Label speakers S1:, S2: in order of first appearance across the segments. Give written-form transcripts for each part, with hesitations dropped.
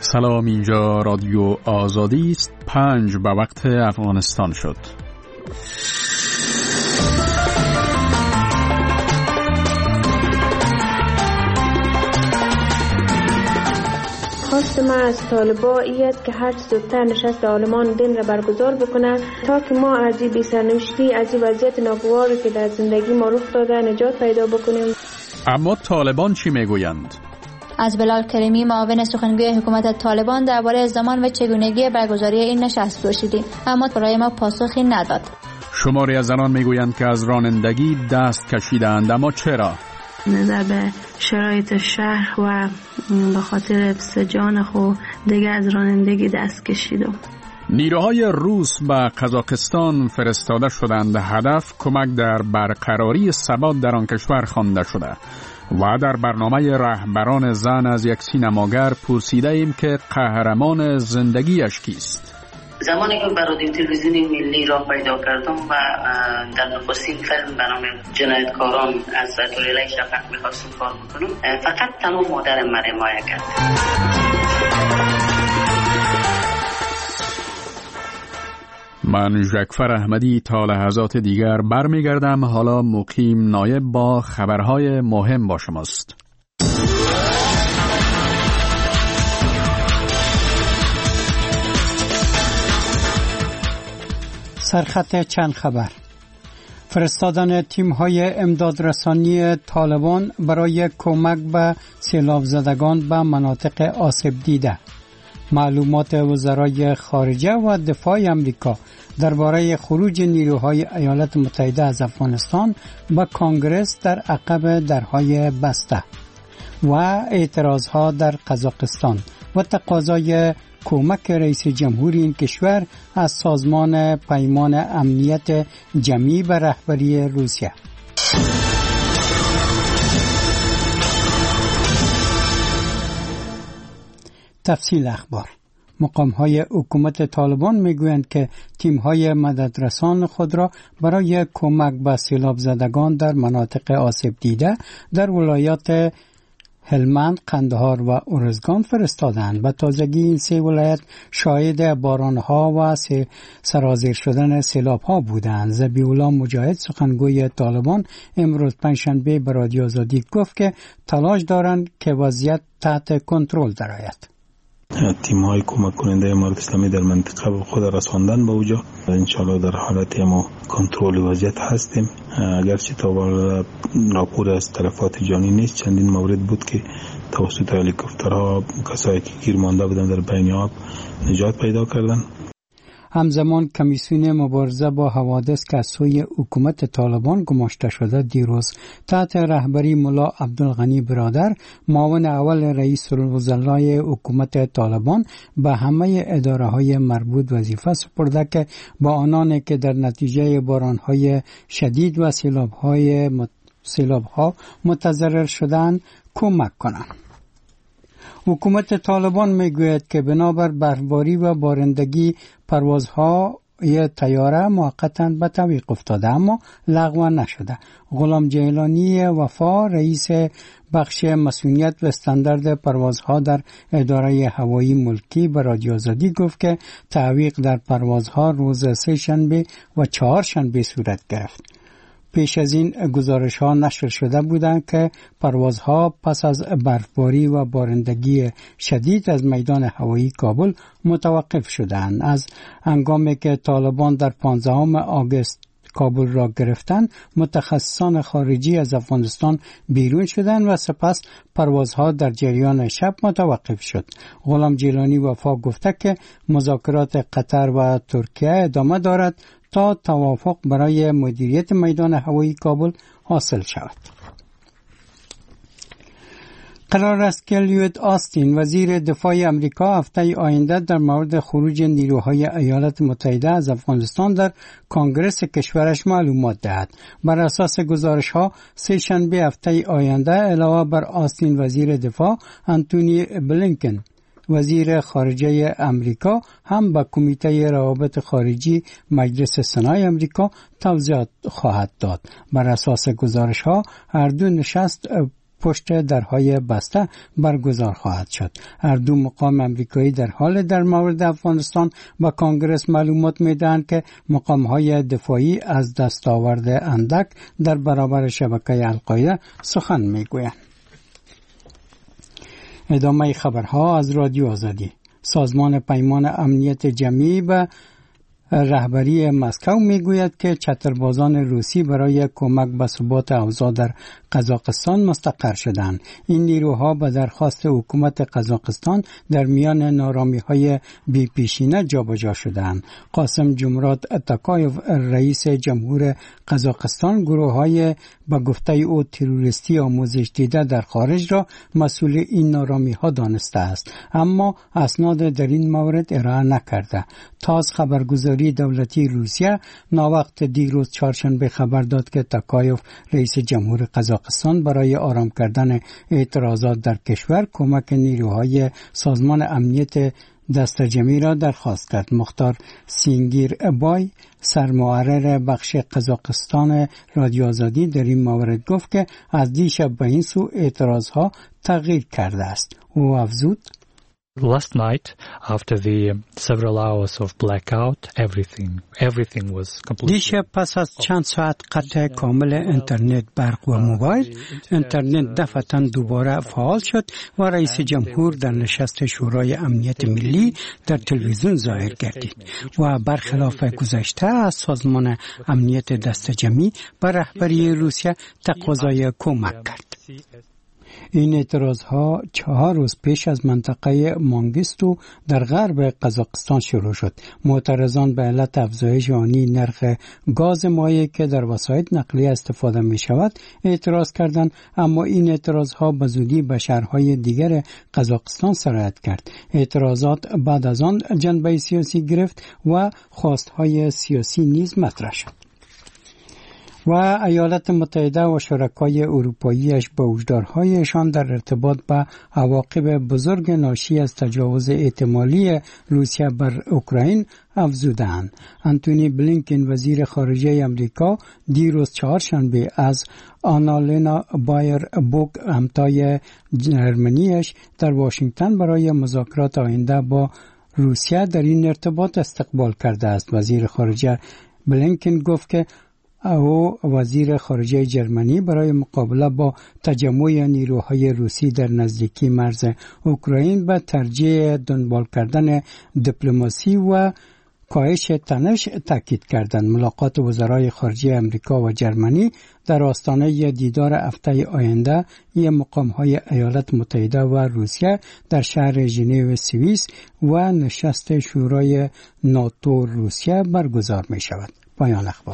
S1: سلام، اینجا رادیو آزادی است. 5 به وقت افغانستان شد.
S2: خواست ما از طالبا ایست که هر زودتر نشست عالمان دین را برگزار بکنه تا که ما از این بی‌سرنوشتی، از این وضعیت ناگواری که در زندگی ما رخ داده نجات پیدا بکنیم.
S1: اما طالبان چی میگویند؟
S3: از بلال کریمی، معاون سخنگوی حکومت طالبان، درباره زمان و چگونگی برگزاری این نشست پرسیدیم، اما برای ما پاسخی نداد.
S1: شماری از زنان میگویند که از رانندگی دست کشیدند، اما چرا؟
S4: نظر به شرایط شهر و به خاطر حفظ جان خود دیگه از رانندگی دست کشیدم.
S1: نیروهای روس به قزاقستان فرستاده شدند. هدف کمک در برقراری ثبات در آن کشور خوانده شده. و در برنامه رهبران زن از یک سینماگر پرسیده ایم که قهرمان زندگیش کیست؟
S5: زمانی که به رادیو تلویزیون ملی راه پیدا کردم و در نخستین فیلم به نام جنایتکاران از تولیلای شفق میخواستم کار بکنم، فقط تنها مادرم من حمایت کرد.
S1: من ژکفر احمدی تا لحظات دیگر برمیگردم. حالا مقیم نایب با خبرهای مهم با شماست.
S6: سرخط چند خبر. فرستادن تیم‌های امدادرسانی طالبان برای کمک به سیلاب زدگان به مناطق آسیب دیده. معلومات وزرای خارجه و دفاع امریکا درباره خروج نیروهای ایالات متحده از افغانستان به کنگره در عقب درهای بسته و اعتراضها در قزاقستان و تقاضای کمک رئیس جمهور این کشور از سازمان پیمان امنیت جمعی به رهبری روسیه. تفصیل اخبار. مقام‌های حکومت طالبان میگویند که تیم‌های مددرسان خود را برای کمک به سیلاب زدگان در مناطق آسیب دیده در ولایات هلمند، قندهار و ارزگان فرستادند. به تازگی این سه ولایت شاهد بارانها و سرازیر شدن سیلاب‌ها بودند. ذبیح‌الله مجاهد، سخنگوی طالبان، امروز پنجشنبه به رادیو آزادی گفت که تلاش دارند که وضعیت تحت کنترل درآید.
S7: تیم‌های کمک کننده امارت اسلامی در منطقه خود رساندن به اوجا. انشالله در حالت ما کنترل وضعیت هستیم. اگرچه تا راپور از تلفات جانی نیست، چندین مورد بود که توسط هلیکوپترها کسایی که گیر مانده بودند در بین آب نجات پیدا کردند.
S6: همزمان کمیسیون مبارزه با حوادث که از سوی حکومت طالبان گماشته شده دیروز تحت رهبری ملا عبدالغنی برادر، معاون اول رئیس الوزرای حکومت طالبان، به همه اداره‌های مربوط وظیفه سپرده که با آنانی که در نتیجه باران‌های شدید و سیلاب‌ها متضرر شدند کمک کنند. حکومت طالبان میگوید که بنابر برفباری و بارندگی پروازهای طیاره موقتا به تعویق افتاده اما لغو نشده. غلام جیلانی وفا، رئیس بخش مسئولیت و استاندارد پروازها در اداره هوایی ملکی، به رادیو آزادی گفت که تعویق در پروازها روز سه شنبه و چهار شنبه صورت گرفت. پیش از این گزارش ها نشر شده بودند که پروازها پس از برفباری و بارندگی شدید از میدان هوایی کابل متوقف شدند. از هنگامی که طالبان در 15 آگوست کابل را گرفتند، متخصصان خارجی از افغانستان بیرون شدند و سپس پروازها در جریان شب متوقف شد. غلام جیلانی وفا گفته که مذاکرات قطر و ترکیه ادامه دارد تا توافق برای مدیریت میدان هوایی کابل حاصل شود. قرار است که لیوید آستین، وزیر دفاع امریکا، هفته آینده در مورد خروج نیروهای ایالات متحده از افغانستان در کنگره کشورش معلومات دهد. بر اساس گزارش‌ها سه شنبه هفته آینده علاوه بر آستین وزیر دفاع، انتونی بلینکن وزیر خارجه امریکا هم به کمیته روابط خارجی مجلس سنای امریکا توضیحات خواهد داد. بر اساس گزارش‌ها هر دو نشست پشت درهای بسته برگزار خواهد شد. هر دو مقام امریکایی در حال در مورد افغانستان با کانگرس معلومات میدهند که مقامهای دفاعی از دستاورد اندک در برابر شبکه القاعده سخن میگویند. ادامه خبرها از رادیو آزادی. سازمان پیمان امنیت جمعی به رهبری مسکو میگوید که چتربازان روسی برای کمک به ثبات اوضاع در قزاقستان مستقر شدند. این نیروها به درخواست حکومت قزاقستان در میان نارامی‌های بی‌پیشینه جابجا شدند. قاسم جمرات اتاکایف رئیس جمهور قزاقستان گروه‌های به گفته او تروریستی آموزش دیده در خارج را مسئول این نارامی‌ها دانسته است، اما اسناد در این مورد ارائه نکرده. تاس خبرگزاری دولتی روسیه ناوقت دیروز چهارشنبه خبر داد که تاکایف رئیس جمهور قزاقستان برای آرام کردن اعتراضات در کشور کمک نیروهای سازمان امنیت دستجمعی را درخواست کرد. مختار سینگیر بای سرمحرر بخش قزاقستان رادیو آزادی در این مورد گفت که از دیشب به این سو اعتراضها تغییر کرده است. او افزود
S8: Last night, after the several hours of blackout, everything was completely.
S6: دیشب پس از چند ساعت قطع کامل اینترنت، برق و موبایل، اینترنت دفعتاً دوباره فعال شد و رئیس جمهور در نشست شورای امنیت ملی در تلویزیون ظاهر گردید و برخلاف گذشته از سازمان امنیت دستجمعی به رهبری روسیه تقاضای کمک کرد. این اعتراضها 4 روز پیش از منطقه مانگیستو در غرب قزاقستان شروع شد. معترضان به علت افزایش آنی نرخ گاز مایع که در وسایل نقلیه استفاده می شود اعتراض کردند، اما این اعتراضها به زودی به شهرهای دیگر قزاقستان سرایت کرد. اعتراضات بعد از آن جنبه سیاسی گرفت و خواستهای سیاسی نیز مطرح شد. و ایالات متحده و شرکای اروپاییش به هشدارهایشان در ارتباط به عواقب بزرگ ناشی از تجاوز احتمالی روسیه بر اوکراین افزودند. انتونی بلینکن وزیر خارجه امریکا دیروز چهارشنبه از آنالینا بایر بوک همتای جرمنیش در واشنگتن برای مذاکرات آینده با روسیه در این ارتباط استقبال کرده است. وزیر خارجه بلینکن گفت که او وزیر خارجه جرمنی برای مقابله با تجمع نیروهای روسی در نزدیکی مرز اوکراین به ترجیح دنبال کردن دیپلماسی و کاهش تنش تاکید کردند. ملاقات وزرای خارجه امریکا و جرمنی در آستانه دیدار هفته آینده مقام‌های ایالات متحده و روسیه در شهر ژنو سوئیس و نشست شورای ناتو روسیه برگزار می شود. پایان اخبار.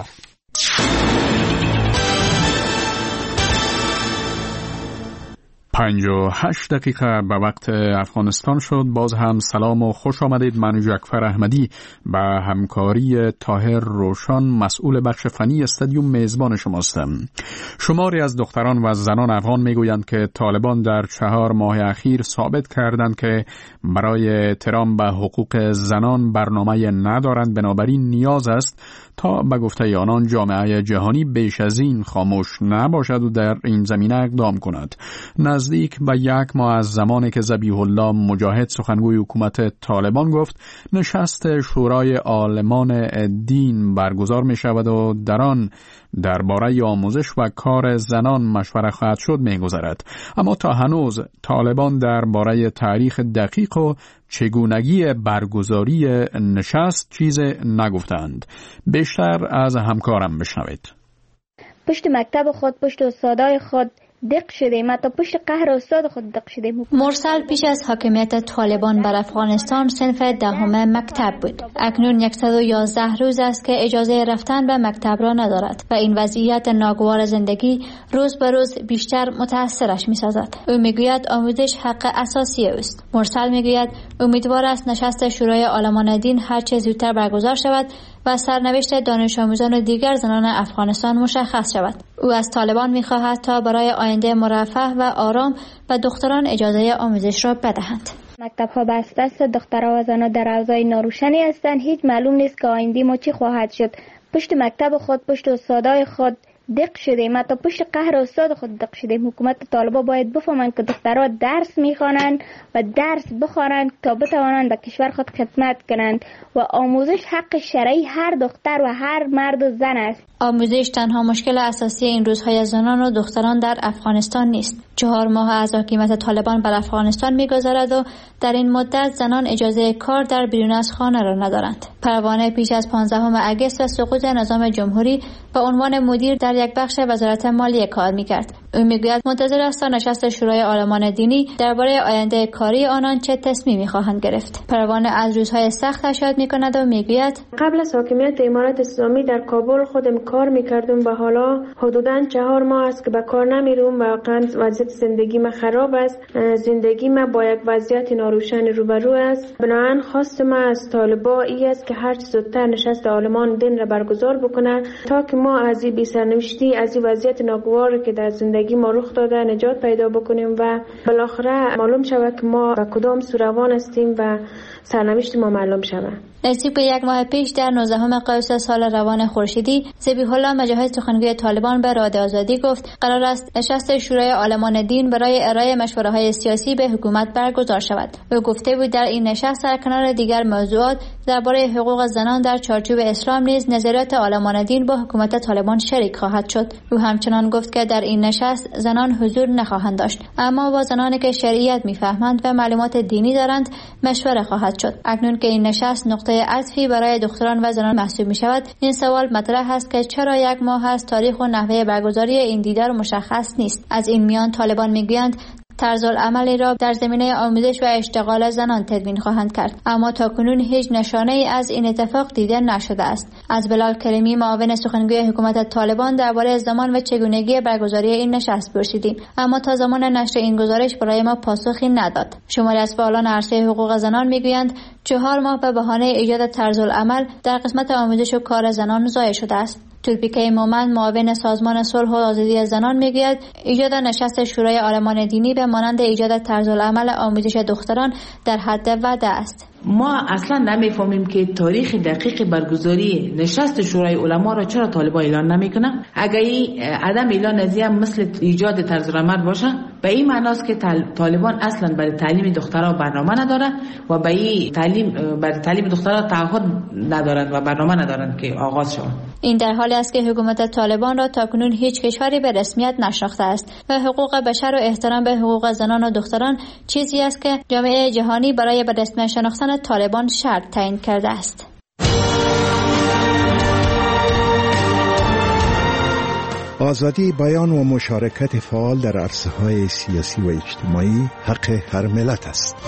S1: 58 دقیقه به وقت افغانستان شد. باز هم سلام و خوش آمدید. من جعفر احمدی به همکاری طاهر روشن مسئول بخش فنی استادیوم میزبان شماستم. شماری از دختران و زنان افغان میگویند که طالبان در 4 ماه اخیر ثابت کردند که برای احترام به حقوق زنان برنامه ندارند، بنابراین نیاز است تا به گفته آنان جامعه جهانی بیش از این خاموش نباشد و در این زمینه اقدام کند. نزدیک به 1 ماه از زمانی که ذبیح الله مجاهد سخنگوی حکومت طالبان گفت نشست شورای عالمان دین برگزار می شود و در آن درباره آموزش و کار زنان مشوره خواهد شد می گذرد. اما تا هنوز طالبان درباره تاریخ دقیق و چگونگی برگزاری نشست چیز نگفتند. بیشتر از همکارم بشنوید.
S9: پشت مکتب خود، پشت استادای خود دق شدیم، حتی پشت قهر استاد خود دق شدیم.
S3: مرسل پیش از حاکمیت طالبان بر افغانستان صنف 10 مکتب بود. اکنون 111 روز است که اجازه رفتن به مکتب را ندارد و این وضعیت ناگوار زندگی روز به روز بیشتر متاثرش می‌سازد. او میگوید آموزش حق اساسی است. مرسل میگوید امیدوار است نشست شورای عالمان دین هر چه زودتر برگزار شود و سرنوشت دانش آموزان و دیگر زنان افغانستان مشخص شود. او از طالبان می‌خواهد تا برای آینده مرفه و آرام به دختران اجازه آموزش را بدهند.
S9: مکتب‌ها بسته است، دخترها و زنان در اوضاع ناروشنی هستند. هیچ معلوم نیست که آینده ما چی خواهد شد. پشت مکتب خود، پشت استادای خود دق شدیم، ما تا پشت قهر استاد خود دق شدیم. حکومت طالبان باید بفهمند که دخترها درس میخوانند و درس بخوانند تا بتوانند به کشور خود خدمت کنند و آموزش حق شرعی هر دختر و هر مرد و زن است.
S3: آموزش تنها مشکل اساسی این روزهای زنان و دختران در افغانستان نیست. 4 ماه از حکومت طالبان بر افغانستان می‌گذرد و در این مدت زنان اجازه کار در بیرون از خانه را ندارند. پروانه پیش از 15 اگست سقوط نظام جمهوری به عنوان مدیر در یک بخش وزارت مالیه کار می‌کرد. او میگوید منتظر است تا نشست شورای عالمان دینی درباره آینده کاری آنان چه تصمیمی خواهند گرفت. پروانه از روزهای سخت یاد می‌کند و میگوید
S2: قبل از حاکمیت امارت اسلامی در کابل خودم کار می‌کردم و حالا حدوداً 4 ماه است که به کار نمیرم. واقعاً وضعیت زندگی من خراب است. زندگی من با یک وضعیت ناروشن روبرو است. بنابراین خواست من از طالبان این است که هر چه زودتر نشست عالمان دین را برگزار بکنه تا که ما از این بی‌سرنوشتی، از این وضعیت ناگواری که در زندگی ما رخ داده نجات پیدا بکنیم و بالاخره معلوم شود که ما به کدام سو روان هستیم و سرنوشت ما معلوم شود.
S3: نزدیک به 1 ماه پیش در 19 قوس سال روان خورشیدی ذبیح الله مجاهد سخنگوی طالبان به رادیو آزادی گفت قرار است نشست شورای عالمان دین برای ارائه مشوره‌های سیاسی به حکومت برگزار شود. او گفته بود در این نشست در کنار دیگر موضوعات درباره حقوق زنان در چارچوب اسلام نیز نظریات عالمان دین با حکومت طالبان شریک خواهد شد. او همچنان گفت که در این نشست زنان حضور نخواهند داشت، اما با زنانی که شریعت می‌فهمند و معلومات دینی دارند مشوره خواهد شد. اکنون که این نشست نقطه عطفی برای دختران و زنان محسوب می‌شود، این سوال مطرح است که چرا 1 ماه است تاریخ و نحوه برگزاری این دیدار مشخص نیست. از این میان طالبان میگویند طرزالعملی را در زمینه آموزش و اشتغال زنان تدوین خواهند کرد، اما تاکنون هیچ نشانه‌ای از این اتفاق دیده نشده است. از بلال کریمی معاون سخنگوی حکومت طالبان درباره زمان و چگونگی برگزاری این نشست پرسیدیم، اما تا زمان نشر این گزارش برای ما پاسخی نداد. شماری از فعالان عرصه حقوق زنان میگویند 4 ماه به بهانه ایجاد طرزالعمل در قسمت آموزش و کار زنان ضایع شده است. تولپیکه مومند معاون سازمان صلح و آزادی زنان میگوید ایجاد نشست شورای عالمان دینی به مانند ایجاد طرزالعمل آموزش دختران در حد وعده است.
S10: ما اصلا نمیفهمیم که تاریخ دقیق برگزاری نشست شورای علما را چرا طالبان اعلان نمیکنه. اگر این عدم اعلان از این مثل ایجاد طرزالعمل باشه، به این معناست که طالبان اصلا برای تعلیم دخترها برنامه نداره و برای تعلیم دخترها تعهد ندارند و برنامه ندارند که آغاز شود.
S3: این در حالی است که حکومت طالبان را تاکنون هیچ کشوری به رسمیت نشناخته است و حقوق بشر و احترام به حقوق زنان و دختران چیزی است که جامعه جهانی برای به رسمیت شناختن طالبان شرط تعیین کرده است.
S11: آزادی بیان و مشارکت فعال در عرصه‌های سیاسی و اجتماعی حق هر ملت است.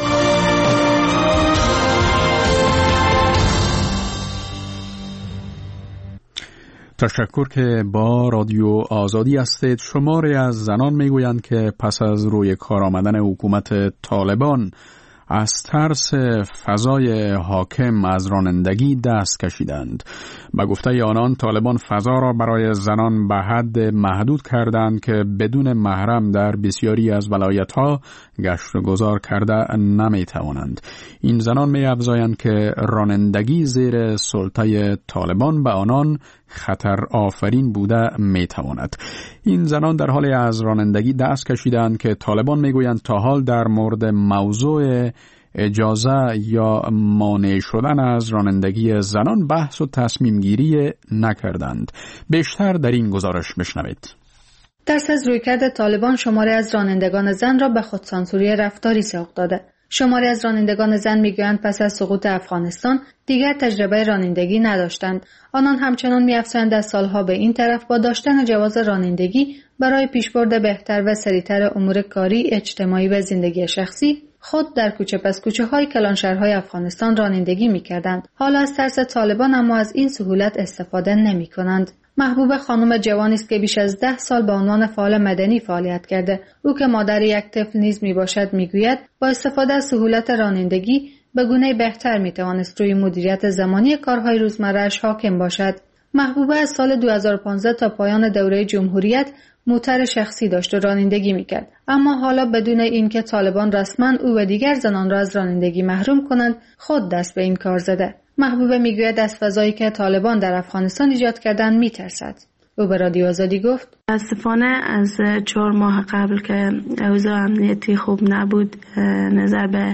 S1: تشکر که با رادیو آزادی هستید. شماری از زنان میگویند که پس از روی کار آمدن حکومت طالبان از ترس فضای حاکم از رانندگی دست کشیدند. به گفته آنان طالبان فضا را برای زنان به حد محدود کردند که بدون محرم در بسیاری از ولایت‌ها گشت و گذار کرده نمی‌توانند. این زنان می‌افزایند که رانندگی زیر سلطه طالبان به آنان خطر آفرین بوده می‌تواند. این زنان در حال از رانندگی دست کشیدند که طالبان می‌گویند تا حال در مورد موضوع اجازه یا مانع شدن از رانندگی زنان بحث و تصمیم گیری نکردند. بیشتر در این گزارش بشنوید.
S12: ترس از رویکرد طالبان شماری از رانندگان زن را به خودسانسوری رفتاری سوق داده. شماری از رانندگان زن میگویند پس از سقوط افغانستان دیگر تجربه رانندگی نداشتند. آنان همچنان می‌افزایند از سالها به این طرف با داشتن جواز رانندگی برای پیشبرد بهتر و سریعتر امور کاری، اجتماعی و زندگی شخصی خود در کوچه پس کوچه های کلانشهرهای افغانستان رانندگی می‌کردند. حالا از ترس طالبان اما از این سهولت استفاده نمی‌کنند. محبوب خانم جوانی است که بیش از 10 سال به عنوان فعال مدنی فعالیت کرده. او که مادر یک طفل نیز میباشد میگوید با استفاده از سهولت رانندگی به گونه بهتر میتوانست روی مدیریت زمانی کارهای روزمره‌اش حاکم باشد. محبوبه از سال 2015 تا پایان دوره جمهوریت موتر شخصی داشت و رانندگی میکرد، اما حالا بدون اینکه طالبان رسما او و دیگر زنان را از رانندگی محروم کنند خود دست به این کار زده. محبوبه میگوید از فضایی که طالبان در افغانستان ایجاد کردند میترسد. او به رادیو آزادی گفت:
S4: متاسفانه از 4 ماه قبل که اوضاع امنیتی خوب نبود، نظر به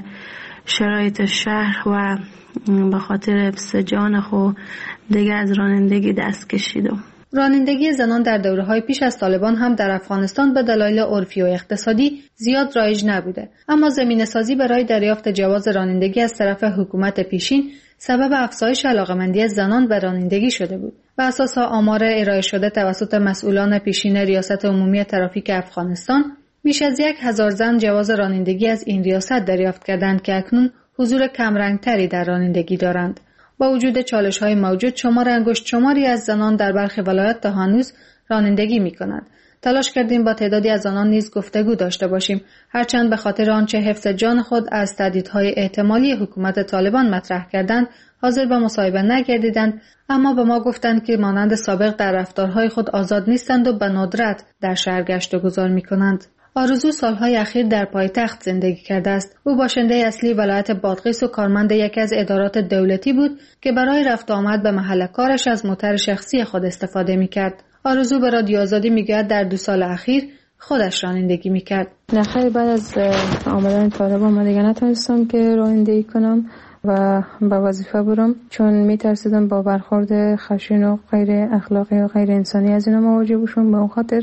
S4: شرایط شهر و به خاطر حفظ جان خود دیگه از رانندگی دست کشیدم.
S12: رانندگی زنان در دوره‌های پیش از طالبان هم در افغانستان به دلایل عرفی و اقتصادی زیاد رایج نبوده، اما زمینه‌سازی برای دریافت جواز رانندگی از طرف حکومت پیشین سبب افزایش علاقه‌مندی زنان به رانندگی شده بود. بر اساس آمار ارائه شده توسط مسئولان پیشین ریاست عمومی ترافیک افغانستان، بیش از 1000 زن جواز رانندگی از این ریاست دریافت کردند که اکنون حضور کمرنگتری در رانندگی دارند. با وجود چالش‌های موجود، شمار انگشت شماری از زنان در برخی ولایات تا هنوز رانندگی می‌کنند. تلاش کردیم با تعدادی از آنان نیز گفتگو داشته باشیم، هرچند به خاطر آنچه حفظ جان خود از تهدیدهای احتمالی حکومت طالبان مطرح کردند، حاضر به مصاحبه نگردیدند، اما به ما گفتند که مانند سابق در رفتارهای خود آزاد نیستند و به ندرت در شهر گشت و گذار می‌کنند. آرزو سالهای اخیر در پایتخت زندگی کرده است. او باشنده اصلی ولایت بادغیس و کارمند یکی از ادارات دولتی بود که برای رفت آمد به محل کارش از موتر شخصی خود استفاده می‌کرد. آرزو به رادیو آزادی میگوید در 2 سال اخیر خودش رانندگی می‌کرد.
S13: نخیر، بعد از آمدن طالبان من دیگه نتونستم که رانندگی کنم و به وظیفه برم، چون میترسیدم با برخورد خشن و غیر اخلاقی و غیر انسانی از اینا مواجه بشم. به اون خاطر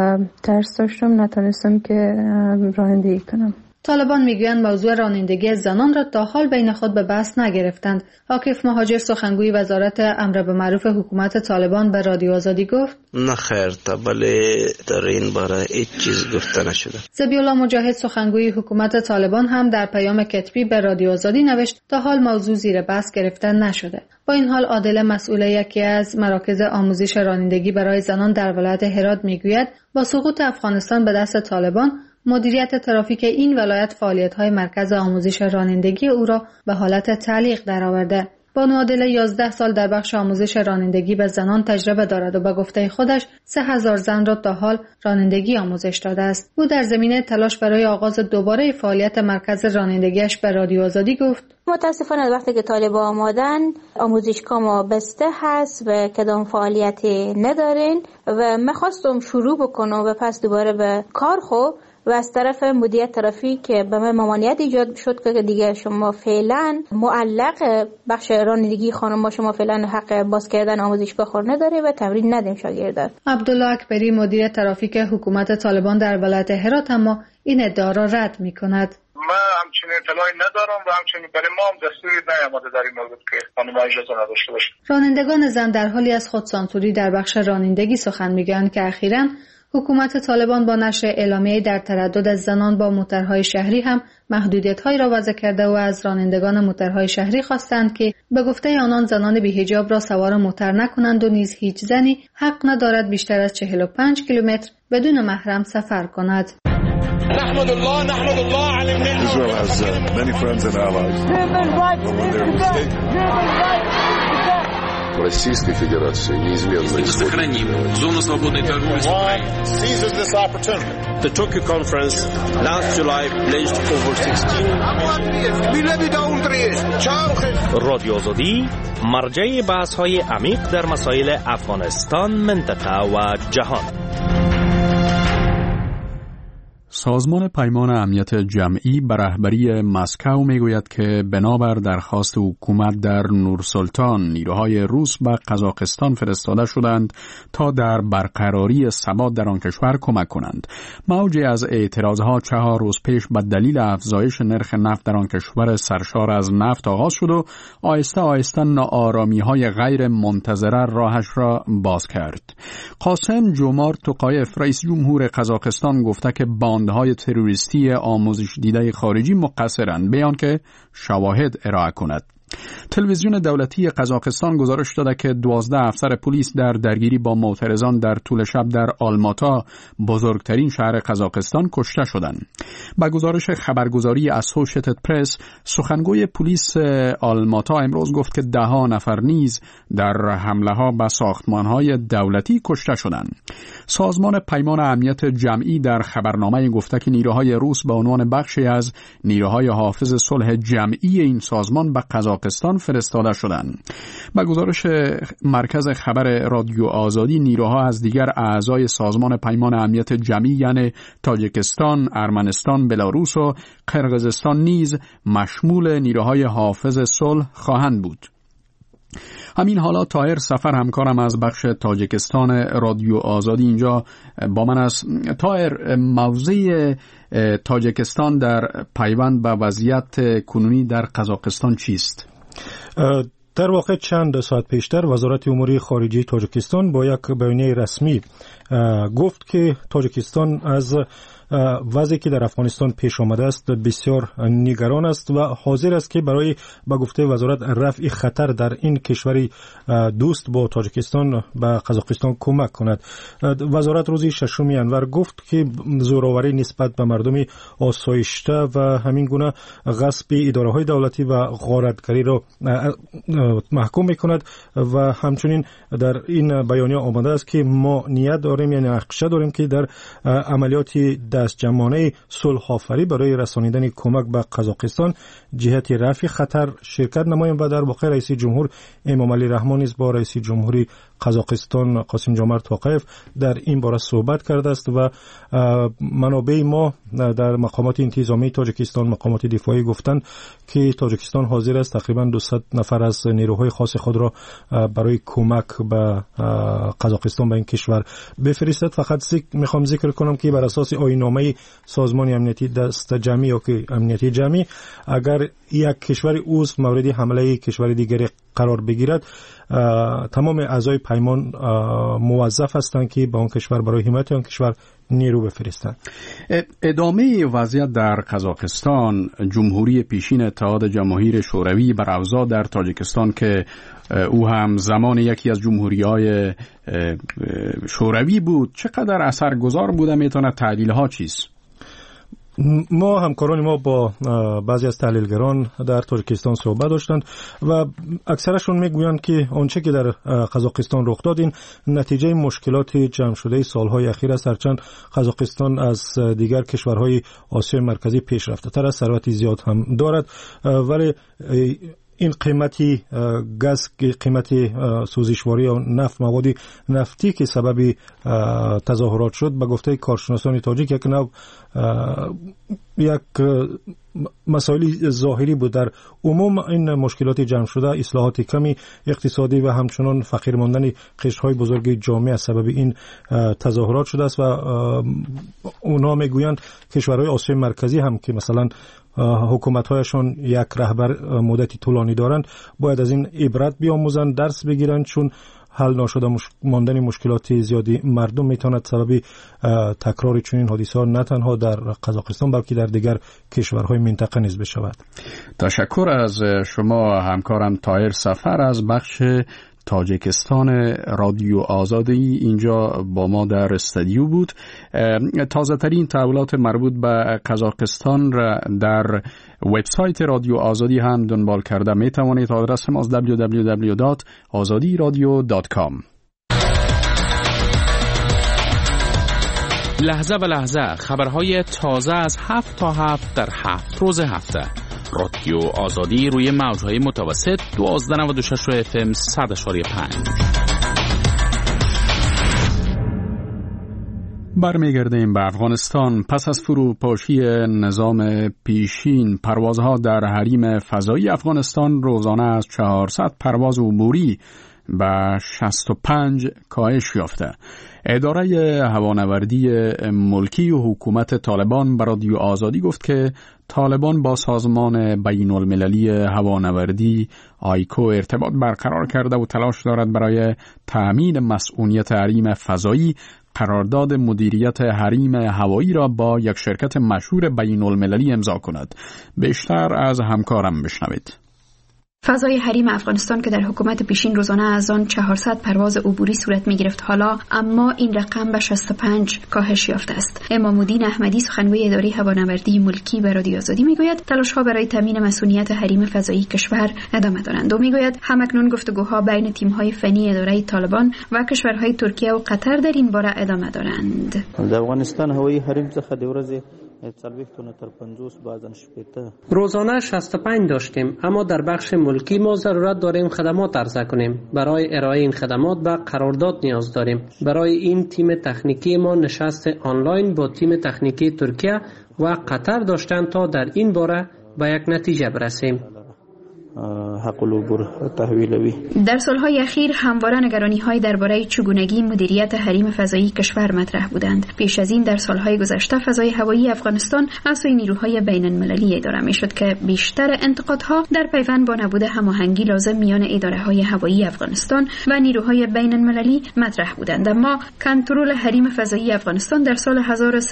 S13: ترس داشتم، نتونستم که رانندگی کنم.
S12: طالبان میگویند موضوع رانندگی زنان را تا حال بین خود به بحث نگرفتند. عاکف مهاجر سخنگوی وزارت امر به معروف حکومت طالبان به رادیو آزادی گفت:
S14: نه خیر، تا بله در این باره هیچ چیز گفته نشده.
S12: ذبیح‌الله مجاهد سخنگوی حکومت طالبان هم در پیام کتبی به رادیو آزادی نوشت تا حال موضوع زیر بحث گرفته نشده. با این حال عادل مسئوله یکی از مراکز آموزش رانندگی برای زنان در ولایت هرات میگوید با سقوط افغانستان به دست طالبان، مدیریت ترافیک این ولایت فعالیت‌های مرکز آموزش رانندگی او را به حالت تعلیق درآورده. بانو عادل 11 سال در بخش آموزش رانندگی به زنان تجربه دارد و به گفته خودش 3000 زن را تا حال رانندگی آموزش داده است. او در زمینه تلاش برای آغاز دوباره فعالیت مرکز رانندگیش به رادیو آزادی گفت:
S15: متاسفانه وقتی که طالبان آمدن آموزشگاه ما بسته هست و کدام فعالیتی ندارین و من خواستم شروع بکنم و پس دوباره به کار و از طرف مدیریت ترافیک به من ممانعت ایجاد شد که دیگه شما فعلا معلق بخش رانندگی خانم شما فعلا حق باز کردن آموزشگاه نداره و تمرین ندیم شاگردان.
S12: عبدالله اکبری مدیر ترافیک حکومت طالبان در ولایت هرات اما این ادعا را رد می‌کند.
S16: من همچنین اطلاعی ندارم و همچنین برای ما هم دستوری نیامده در این مورد که خانم اجازه نداشته باشه.
S12: رانندگان زن در حالی از خودسانسوری در بخش رانندگی سخن میگویند که اخیراً حکومت طالبان با نشر اعلامیه در تردد زنان با موترهای شهری هم محدودیت‌هایی را وضع کرده و از رانندگان موترهای شهری خواستند که به گفته آنان زنان بی‌حجاب را سوار موتر نکنند و نیز هیچ زنی حق ندارد بیشتر از 45 کیلومتر بدون محرم سفر کند.
S17: نحمد الله على النعمة. Israel has many friends and allies.
S18: Российской Федерации неизменно
S17: сохраним зону свободной торговли с Украиной. Seizes this opportunity.
S14: The Tokyo conference last July pledged over 16.
S19: رادیو آزادی مرجع بحث‌های عمیق در مسائل افغانستان، منطقه و جهان.
S1: سازمان پیمان امنیت جمعی به رهبری مسکو میگوید که بنابر درخواست حکومت در نورسلطان نیروهای روس به قزاقستان فرستاده شدند تا در برقراری ثبات در آن کشور کمک کنند. موجی از اعتراضها 4 روز پیش به دلیل افزایش نرخ نفت در آن کشور سرشار از نفت آغاز شد و آهسته آهسته ناآرامی‌های غیر منتظره راهش را باز کرد. قاسم جومارت توقایف رئیس جمهور قزاقستان گفته که باندهای تروریستی آموزش دیده خارجی مقصرند بیان که شواهد ارائه کند. تلویزیون دولتی قزاقستان گزارش داده که 12 افسر پلیس در درگیری با معترضان در طول شب در آلماتا، بزرگترین شهر قزاقستان، کشته شدند. با گزارش خبرگزاری اسوشیتد پرس، سخنگوی پلیس آلماتا امروز گفت که 10 نفر نیز در حمله‌ها به ساختمان‌های دولتی کشته شدند. سازمان پیمان امنیت جمعی در خبرنامه گفته که نیروهای روس به عنوان بخشی از نیروهای حافظ صلح جمعی این سازمان به قزاقستان قزاقستان فرستاده شدند. با گزارش مرکز خبر رادیو آزادی، نیروها از دیگر اعضای سازمان پیمان امنیت جمعی یعنی تاجیکستان، ارمنستان، بلاروس و قرقیزستان نیز مشمول نیروهای حافظ صلح خواهند بود. همین حالا طاهر سفر همکارم از بخش تاجیکستان رادیو آزادی اینجا با من است. طاهر، موضع تاجیکستان در پیوند به وضعیت کنونی در قزاقستان چیست؟
S20: در واقع چند ساعت پیشتر وزارت امور خارجه تاجیکستان با یک بیانیه رسمی گفت که تاجیکستان از وضعی که در افغانستان پیش آمده است بسیار نگران است و حاضر است که برای به گفته وزارت رفع خطر در این کشور دوست با تاجیکستان به قزاقستان کمک کند. وزارت روز 6 انور گفت که زوراوری نسبت به مردم آسایشته و همین گونه غصب اداره‌های دولتی و غارتگری را محکوم می‌کند و همچنین در این بیانیه آمده است که ما نیت داریم، یعنی نقشه داریم که در عملیات دست جمعانه صلح آفری برای رسانیدن کمک به قزاقستان جهت رفع خطر شرکت نماییم و در واقع رئیس جمهور امامعلی رحمان نیز با رئیس جمهوری قزاقستان قاسم جمعت توقیف در این باره صحبت کرده است و منابع ما در مقامات انتظامی تاجیکستان، مقامات دفاعی گفتند که تاجیکستان حاضر است تقریبا 200 نفر از نیروهای خاص خود را برای کمک به قزاقستان به این کشور بفرستد. فقط میخوام ذکر کنم که بر اساس آیین‌نامه سازمان امنیتی دست جمعی یا که امنیتی جمعی اگر یک کشور عضو مورد حمله کشور دیگری قرار بگیرد تمام اعضای پیمان موظف هستند که به اون کشور برای حمایت آن کشور نیرو بفرستند.
S1: ادامه وضعیت در قزاقستان، جمهوری پیشین اتحاد جماهیر شوروی برافزا در تاجیکستان که او هم زمان یکی از جمهوری‌های شوروی بود، چقدر اثرگذار بوده؟ میتونه تعلیل ها چیست؟
S20: ما همکاران ما با بعضی از تحلیلگران در تاجیکستان صحبت داشتند و اکثرشون میگویند که آنچه که در قزاقستان رخ داد این نتیجه مشکلات جمع شده سالهای اخیر است. هرچند قزاقستان از دیگر کشورهای آسیای مرکزی پیشرفته تر است، ثروت زیاد هم دارد، ولی این قیمتی گاز، قیمتی سوزشواری و نفت، مواد نفتی که سبب تظاهرات شد به گفته کارشناسان تاجیک یک مسائل ظاهری بود. در عموم این مشکلات جمع شده اصلاحات کمی اقتصادی و همچنان فقیر ماندن قشرهای بزرگ جامعه از سبب این تظاهرات شده است و اونا میگویند کشورهای آسیای مرکزی هم که مثلا حکومت‌هایشان یک رهبر مدتی طولانی دارند باید از این عبرت بیاموزند، درس بگیرند، چون حل نشده ماندن مشکلات زیادی مردم میتواند سبب تکرار چنین حادثه‌ها نه تنها در قزاقستان بلکه در دیگر کشورهای منطقه نیز بشود.
S1: تشکر از شما همکارم طاهر سفر از بخش تاجیکستان رادیو آزادی اینجا با ما در استودیو بود. تازه ترین تحولات مربوط به قزاقستان را در وبسایت رادیو آزادی هم دنبال کرده می توانید. آدرس ما www.azadiradio.com.
S21: لحظه به لحظه خبرهای تازه از 7 تا 7 در 7 روز هفته. رادیو آزادی روی موجهای متوسط 1296 FM 100.5.
S1: برمیگردیم به افغانستان. پس از فروپاشی نظام پیشین، پروازها در حریم فضایی افغانستان روزانه از 400 پرواز عبوری به 65 کاهش یافته. اداره هوانوردی ملکی و حکومت طالبان به رادیو آزادی گفت که طالبان با سازمان بین المللی هوانوردی آیکو ارتباط برقرار کرده و تلاش دارد برای تأمین مسئولیت حریم فضایی قرارداد مدیریت حریم هوایی را با یک شرکت مشهور بین المللی امضا کند. بیشتر از همکارم بشنوید.
S22: فضای حریم افغانستان که در حکومت پیشین روزانه از آن 400 پرواز عبوری صورت می گرفت، حالا اما این رقم به 65 کاهش یافته است. امام‌الدین احمدی سخنگوی اداره هوانوردی ملکی به رادیو آزادی میگوید تلاش‌ها برای تامین مسئولیت حریم فضایی کشور ادامه دارند و میگوید همکنون گفتگوها بین تیم‌های فنی اداره طالبان و کشورهای ترکیه و قطر در این باره ادامه دارند.
S23: د افغانستان هوایی حریم څخه د ورځې
S5: روزانه 65 داشتیم، اما در بخش ملکی ما ضرورت داریم خدمات عرضه کنیم. برای ارائه این خدمات به قرارداد نیاز داریم. برای این تیم تکنیکی ما نشست آنلاین با تیم تکنیکی ترکیه و قطر داشتند تا در این باره به یک نتیجه برسیم.
S22: در سالهای اخیر همواره نگرانی‌های درباره چگونگی مدیریت حریم فضایی کشور مطرح بودند. پیش از این در سالهای گذشته فضای هوایی افغانستان از سوی نیروهای بین‌المللی اداره می‌شد که بیشتر انتقادها در پیوند با نبود هماهنگی لازم میان اداره‌های هوایی افغانستان و نیروهای بین‌المللی مطرح بودند. اما کنترل حریم فضایی افغانستان در سال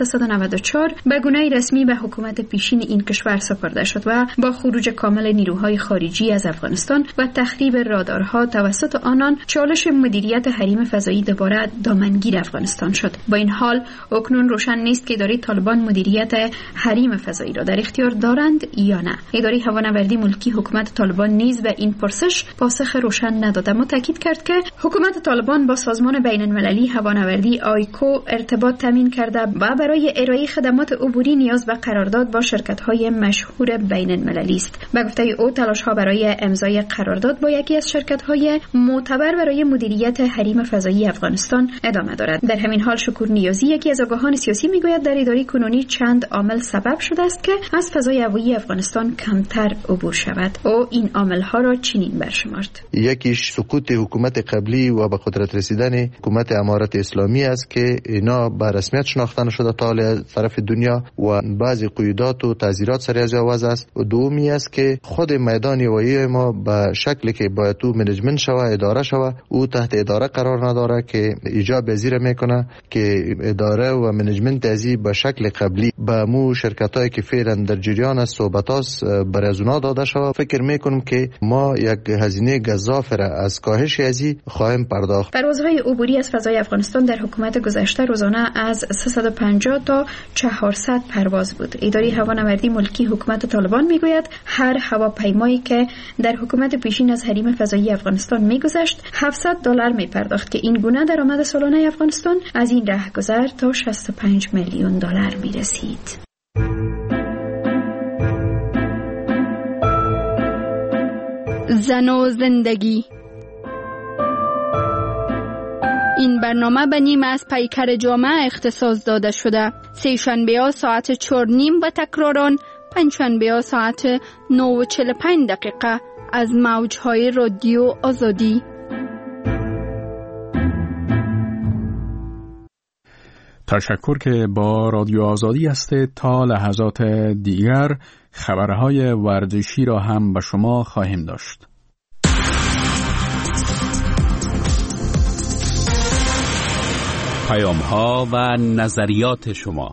S22: 1394 به گونه‌ای رسمی به حکومت پیشین این کشور سپرده شد و با خروج کامل نیروهای خارجی از افغانستان و تخریب رادارها توسط آنان چالش مدیریت حریم فضایی دوباره دامنگیر افغانستان شد. با این حال اکنون روشن نیست که اداره طالبان مدیریت حریم فضایی را در اختیار دارند یا نه. اداره هوانوردی ملکی حکومت طالبان نیز به این پرسش پاسخ روشن نداد، اما تاکید کرد که حکومت طالبان با سازمان بین‌المللی هوانوردی آیکو ارتباط تامین کرده و برای ارائه خدمات عبوری نیاز به قرارداد با شرکت‌های مشهور بین‌المللی است. به گفته او تلاش‌ها برای امضای قرارداد با یکی از شرکت‌های معتبر برای مدیریت حریم فضایی افغانستان ادامه دارد. در همین حال شکور نیازی، یکی از آگاهان سیاسی، میگوید در اداره کنونی چند عامل سبب شده است که از فضای هوایی افغانستان کمتر عبور شود. او این عامل‌ها را چنین برشمرد:
S7: یکیش سقوط حکومت قبلی و به قدرت رسیدن حکومت امارت اسلامی است که اینا به رسمیت شناخته نشده تا از طرف دنیا و بعضی قیودات و تعزیرات سر از جواز است. و دومی است که خود میدان هوایی ما به شکلی که باید تو منیجمنت شوه، اداره شوه، او تحت اداره قرار نداره که ایجاب پذیر میکنه که اداره و منیجمنت ازی به شکل قبلی به مو شرکتایی که فعلا در جریان است صحبت است برای از اونا داده شوه. فکر میکنم که ما یک هزینه گزاف را از کاهش ازی خواهیم پرداخت.
S22: پروازهای عبوری از فضای افغانستان در حکومت گذشته روزانه از 350 تا 400 پرواز بود. اداره هوانوردی ملکی حکومت طالبان میگوید هر هواپیمایی که در حکومت پیشین از حریم فضایی افغانستان میگذشت $700 میپرداخت که این گونه درآمد سالانه افغانستان از این رهگذر تا $65 میلیون میرسید.
S23: زن و زندگی. این برنامه به نیم از پیکر جامعه اختصاص داده شده. سه‌شنبه‌ها ساعت 4:30 و تکراران پنجشنبه‌ها ساعت 9:45 از موج‌های رادیو آزادی.
S1: تشکر که با رادیو آزادی هستید. تا لحظات دیگر خبرهای ورزشی را هم به شما خواهیم داشت.
S21: پیام‌ها و نظریات شما.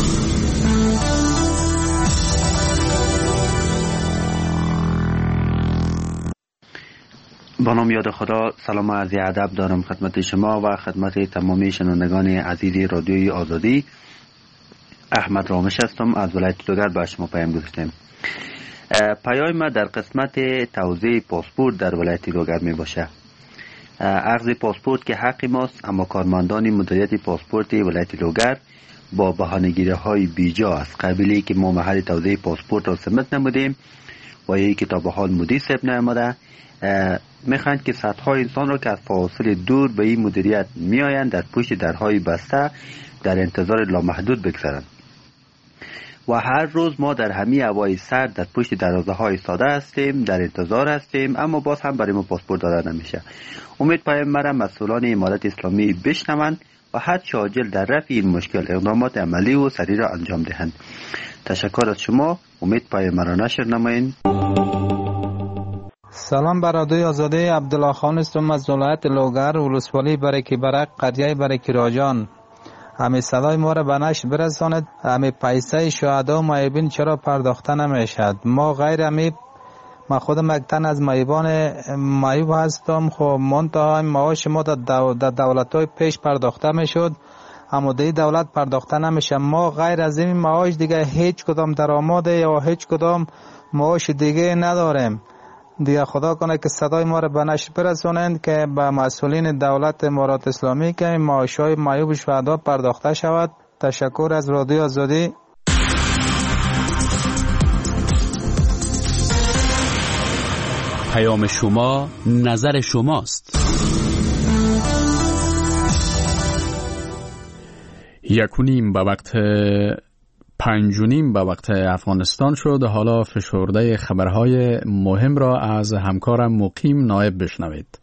S24: با نام یاد خدا، سلام و عرض ادب دارم خدمت شما و خدمت تمامی شنوندگان عزیز رادیوی آزادی. احمد رامش هستم، از ولایت لوگر به شما پیام گذاشتم. پیام ما در قسمت توزیع پاسپورت در ولایت لوگر می باشه. عرض پاسپورت که حق ماست، اما کارمندان مدیریت پاسپورت ولایت لوگر با بهانه‌گیری‌های بیجا از قبیلی که ما محل توزیع پاسپورت را سمت نمودیم و یکی تا به حال مدیر صاحب نموده، میخواند که صدها انسان را که از فاصله دور به این مدیریت میآیند در پشت درهای بسته در انتظار لامحدود بگذارند. و هر روز ما در همین هوای سرد در پشت دروازه های ساده هستیم، در انتظار هستیم، اما باز هم برای ما پاسپورت داده نمیشه. امید پایم مرا مسئولان امارت اسلامی بشنوند و حد عاجل در رفع این مشکل اقدامات عملی و سریع را انجام دهند. تشکر از شما. امید پایم مرا نشر نمایید.
S25: سلام بر رادیوی آزادی. عبدالله خان هستم از ولایت لوگر، ولسوالی برکی برک، قریه برکی راجان. همه صدای ما را به نشر برساند. همه پیسه شهدا و معیبین چرا پرداخته نمیشد؟ ما غیر همه، ما خود مکتن از معیبان معیوب هستم. خب منتها معاش ما در دولت‌های پیش پرداخته میشد، اما دی دولت پرداخته نمیشه. ما غیر از این معاش دیگه هیچ کدام درآمد یا هیچ کدام معاش دیگه نداریم. دیگه خدا کنه که صدای ما را به نشر برسونند که به مسئولین دولت امارات اسلامی که معاش‌های معیوب شهدا پرداخته شود. تشکر از رادیو آزادی.
S21: پیام شما نظر شماست.
S1: 1:30 به وقت 5:30 به وقت افغانستان شد. حالا فشرده خبرهای مهم را از همکارم مقیم نایب بشنوید.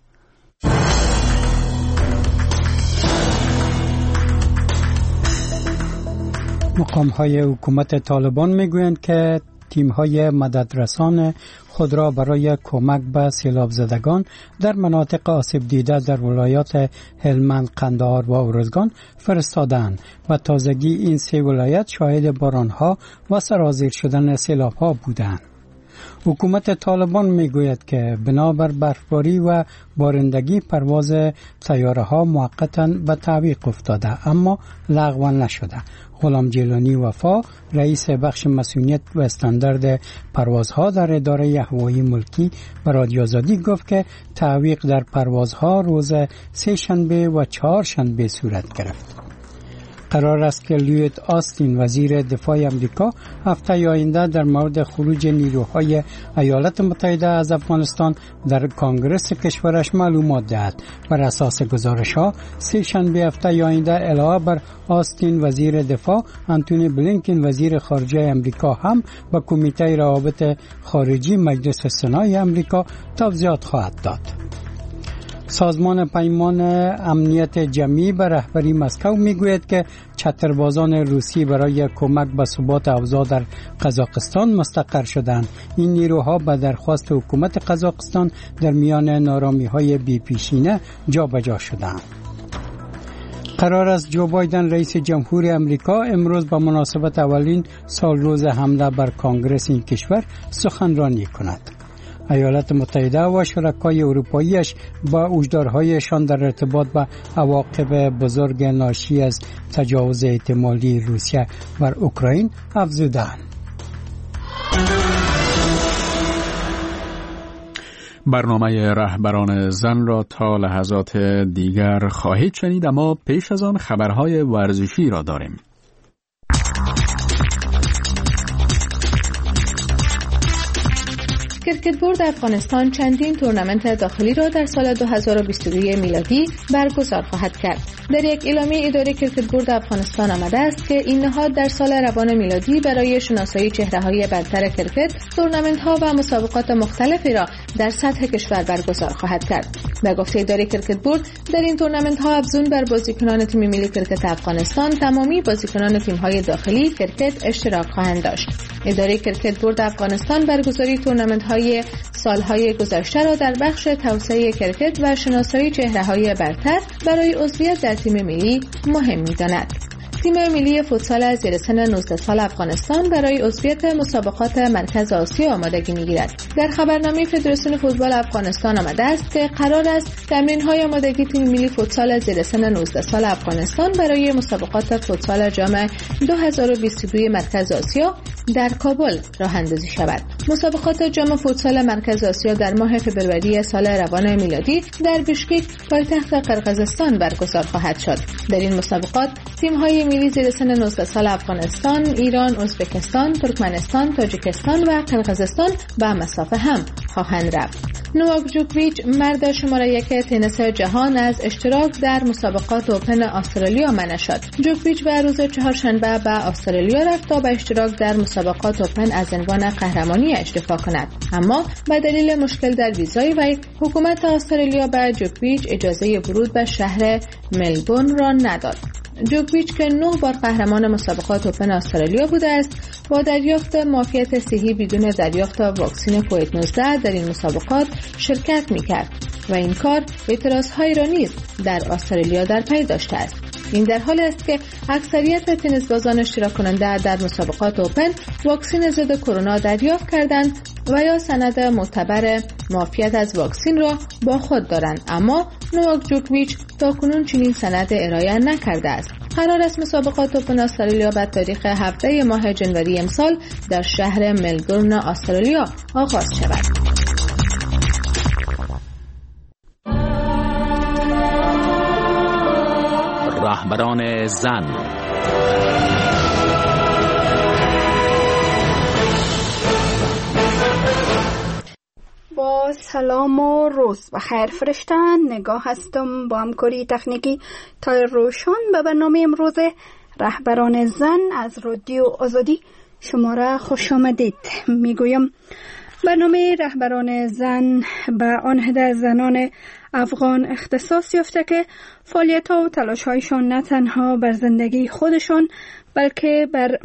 S2: مقام‌های حکومت طالبان میگویند که تیم‌های مددرسان خود را برای کمک به سیلاب زدگان در مناطق آسیب دیده در ولایات هلمند، قندهار و ارزگان فرستادند و تازگی این سه ولایت شاهد باران‌ها و سرازیر شدن سیلاب‌ها بودند. حکومت طالبان میگوید که بنابر برفباری و بارندگی پرواز طیاره‌ها موقتاً به تعویق افتاده اما لغو نشده. غلام جیلانی وفا رئیس بخش مسئولیت و استاندارد پروازها در اداره هوایی ملکی به رادیو آزادی گفت که تعویق در پروازها روز سه شنبه و چهار شنبه صورت گرفت. قرار است که لوید آستین وزیر دفاع آمریکا هفته آینده در مورد خروج نیروهای ایالات متحده از افغانستان در کنگره کشورش معلومات دهد. بر اساس گزارش‌ها سه شنبه هفته آینده علاوه بر آستین وزیر دفاع، انتونی بلینکن وزیر خارجه آمریکا هم به کمیته روابط خارجی مجلس سنای آمریکا توضیحات خواهد داد. سازمان پیمان امنیت جمعی به رهبری مسکو میگوید که چتربازان روسی برای کمک به ثبات اوضاع در قزاقستان مستقر شدند. این نیروها به درخواست حکومت قزاقستان در میان نارامی‌های بی‌پیشینه جابجا شدند. قرار است جو بایدن رئیس جمهور آمریکا امروز به مناسبت اولین سالروز حمله بر کنگره این کشور سخنرانی کند. ایالات متحده و شرکای اروپاییش با هشدارهایشان در ارتباط با عواقب بزرگ ناشی از تجاوز احتمالی روسیه بر اوکراین افزودند.
S1: برنامه رهبران زن را تا لحظات دیگر خواهید شنید، اما پیش از آن خبرهای ورزشی را داریم.
S12: کرکت بورد افغانستان چندین تورنمنت داخلی را در سال 2022 میلادی برگزار خواهد کرد. در یک اعلامیه اداره کرکت بورد افغانستان آمده است که این نهاد در سال روان میلادی برای شناسایی چهره‌های برتر کرکت تورنمنت‌ها و مسابقات مختلفی را در سطح کشور برگزار خواهد کرد. به گفته اداره کرکت بورد، در این تورنمنت‌ها افزون بر بازیکنان تیم ملی کرکت افغانستان، تمامی بازیکنان تیم‌های داخلی کرکت اشتراک خواهند داشت. اداره کرکت بورد افغانستان برگزاری تورنمنت‌های سالهای گذشته را در بخش توسعه کرکت و شناسایی چهره‌های برتر برای عضویت در تیم ملی مهم می‌داند. تیم ملی فوتسال زیر سن 19 سال افغانستان برای عضویت مسابقات مرکز آسیا آمادگی می‌گیرد. در خبرنامه فدراسیون فوتبال افغانستان آمده است که قرار است تمرین‌های آمادگی تیم ملی فوتسال زیر سن 19 سال افغانستان برای مسابقات فوتسال جام 2022 مرکز آسیا در کابل راه اندازی شود. مسابقات جام فوتسال مرکز آسیا در ماه فوریه سال روان میلادی در بیشکک پایتخت قرقیزستان برگزار خواهد شد. در این مسابقات تیم‌های ملی زیر سن 19 سال افغانستان، ایران، ازبکستان، ترکمنستان، تاجیکستان و قرقیزستان به مسافه هم خواهند رفت. نوواک جوکوویچ مرد شماره 1 تنیس جهان از اشتراک در مسابقات اوپن استرالیا منع شد. جوکوویچ به روز چهارشنبه به استرالیا رفت تا به اشتراک در مسابقات اوپن از عنوان قهرمانی دفاع کند، اما به دلیل مشکل در ویزای وی حکومت استرالیا به جوکوویچ اجازه ورود به شهر ملبورن را نداد. جوکوویچ که 9 بار قهرمان مسابقات اوپن استرالیا بوده است، با دریافت معافیت صحی بدون دریافت واکسن کووید 19 در این مسابقات شرکت می‌کرد و این کار اعتراض‌هایی را نیز در استرالیا در پی داشته است. این در حالی است که اکثریت تنیسبازان اشتراک کننده در مسابقات اوپن واکسن ضد کرونا دریافت کردند و یا سند معتبر معافیت از واکسن را با خود دارند، اما نوواک جوکوویچ تاکنون چنین سند ارائه نکرده است. قرار است مسابقات اوپن استرالیا به تاریخ 7 ماه جنوری امسال در شهر ملبورن استرالیا آغاز شود.
S21: رهبران زن.
S23: با سلام و روز بخیر فرشتن. نگاه هستم با همکاری تکنیکی تا روشن به برنامه امروز رهبران زن از رادیو آزادی. شما را خوش آمدید. میگویم برنامه رهبران زن به آن عده زنان افغان اختصاص یافته که فعالیت ها و تلاش هایشان نه تنها بر زندگی خودشان بلکه بر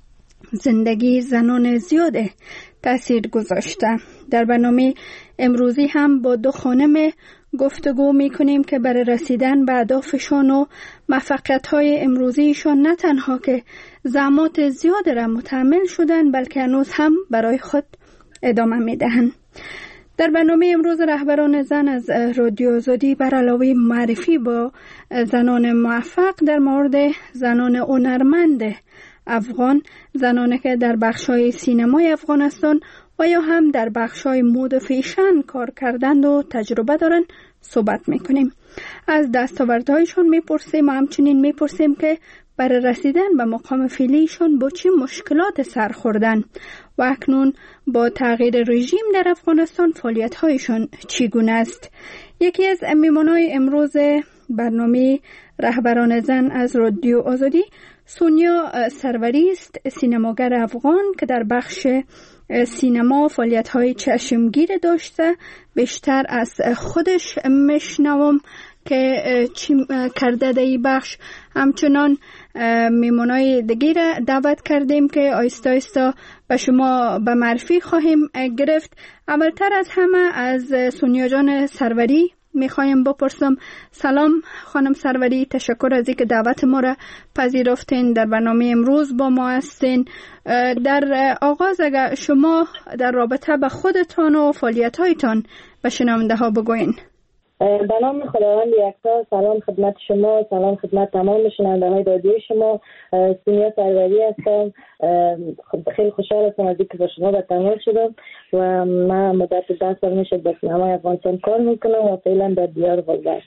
S23: زندگی زنان زیاده تأثیر گذاشته. در برنامه امروزی هم با دو خانم گفتگو میکنیم که برای رسیدن به اهدافشان و موفقیت‌های امروزیشان نه تنها که زحمات زیاد را متحمل شدن بلکه هنوز هم برای خود ادامه میدهند. در برنامه امروز رهبران زن از رادیو آزادی بر علاوه معرفی با زنان موفق در مورد زنان هنرمند افغان، زنانی که در بخش‌های سینمای افغانستان و یا هم در بخش‌های مد و فیشن کار کردند و تجربه دارند صحبت میکنیم. از دستاوردهایشان میپرسیم و همچنین میپرسیم که برای رسیدن به مقام فعلیشان با چه مشکلات سر خوردن و اکنون با تغییر رژیم در افغانستان فعالیت‌هایشان چگونه است. یکی از میهمانان امروز برنامه رهبران زن از رادیو آزادی سونیا سروری است، سینماگر افغان که در بخش سینما فعالیت‌های چشمگیر داشته. بیشتر از خودش میشنوم که چی کرده در این بخش. همچنان میمونای دیگه را دعوت کردیم که آیستا آیستا به شما به معرفی خواهیم گرفت. اولتر از همه از سونیا جان سروری میخوایم بپرسم. سلام خانم سروری، تشکر از اینکه دعوت ما را پذیرفتین، در برنامه امروز با ما هستین. در آغاز اگر شما در رابطه به خودتان و فعالیت‌هایتان به شنونده ها بگوین.
S3: به نام خداوند یکتا، سلام خدمت شما، سلام خدمت تمام شنونده های رادیو شما. سونیا سروری هستم. خیلی خوشحال هستم از اینکه با شما به تماس شدم و من مدت 10 سال میشه در سینمای افغانستان کار میکنم و فعلا در دیار وزارت.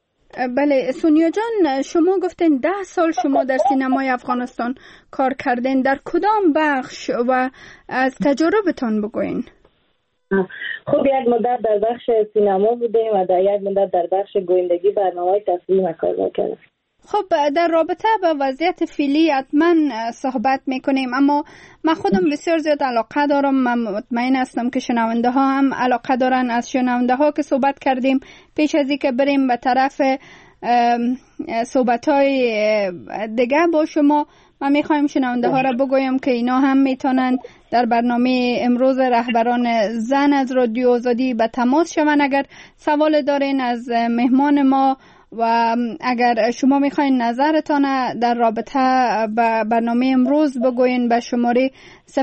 S23: بله سونیا جان، شما گفتین 10 سال شما در سینمای افغانستان کار کردین. در کدام بخش و از تجربتان بگوین؟
S3: خب یک مدت در بخش سینما بودیم و در یک مدت در بخش گویندگی برنامه‌های تصویری کار کردیم.
S23: خب در رابطه با وضعیت فعلی حتما صحبت میکنیم، اما من خودم بسیار زیاد علاقه دارم. من مطمئن هستم که شنونده ها هم علاقه دارن. از شنونده ها که صحبت کردیم، پیش از اینکه بریم به طرف صحبت های دیگه با شما، من میخوایم شنونده ها را بگویم که اینا هم میتونن در برنامه امروز رهبران زن از رادیو آزادی به تماس شون اگر سوال دارین از مهمان ما، و اگر شما میخواین نظرتان در رابطه با برنامه امروز بگوین به شماره 00420221112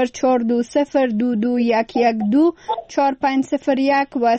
S23: 4501 و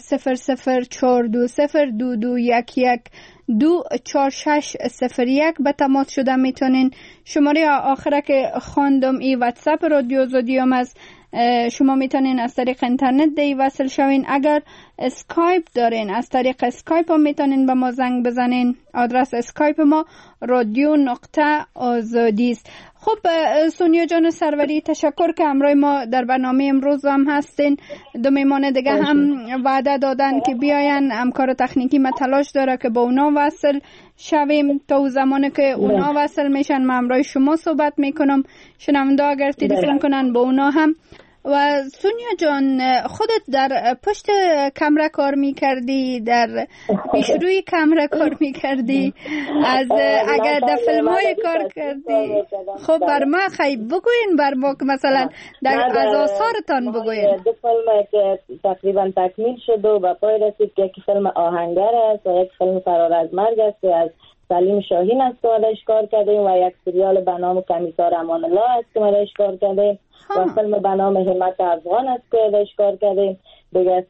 S23: 004202211124601 به تماس شده میتونین. شماره آخره که خواندم ای واتساپ رادیو آزادی هم از شما میتونین از طریق اینترنت دی وصل شوین. اگر اسکایپ دارین از طریق اسکایپ هم میتونین به ما زنگ بزنین. آدرس اسکایپ ما radio.azadi است. خب سونیا جان سروری، تشکر که همراه ما در برنامه امروز هم هستین. دو میهمان دیگه هم وعده دادن که بیاین. همکار تکنیکی ما تلاش داره که با اونا وصل شویم. تا اون زمانی که اونا وصل میشن من همراه شما صحبت میکنم. شنونده اگر تلفن کنن با اونا هم. و سونیا جان، خودت در پشت کامera کار میکردی، در پیشروی کامera کار میکردی، از اگر در فیلم های کار کردی، خب بر ما خیلی بگوین، بر ما که مثلا از آثارتان بگوین.
S3: دو فیلم که تقریبا تکمیل شد و پای رسید که یکی فیلم آهنگر است و یک فیلم فرار از مرگ است که از سلیم شاهین است که ما کار کردیم و یک سریال به نام کمیسار امان الله است که ما کار کردیم و فیلم به نام همت افغان است که کار کردیم. دیگه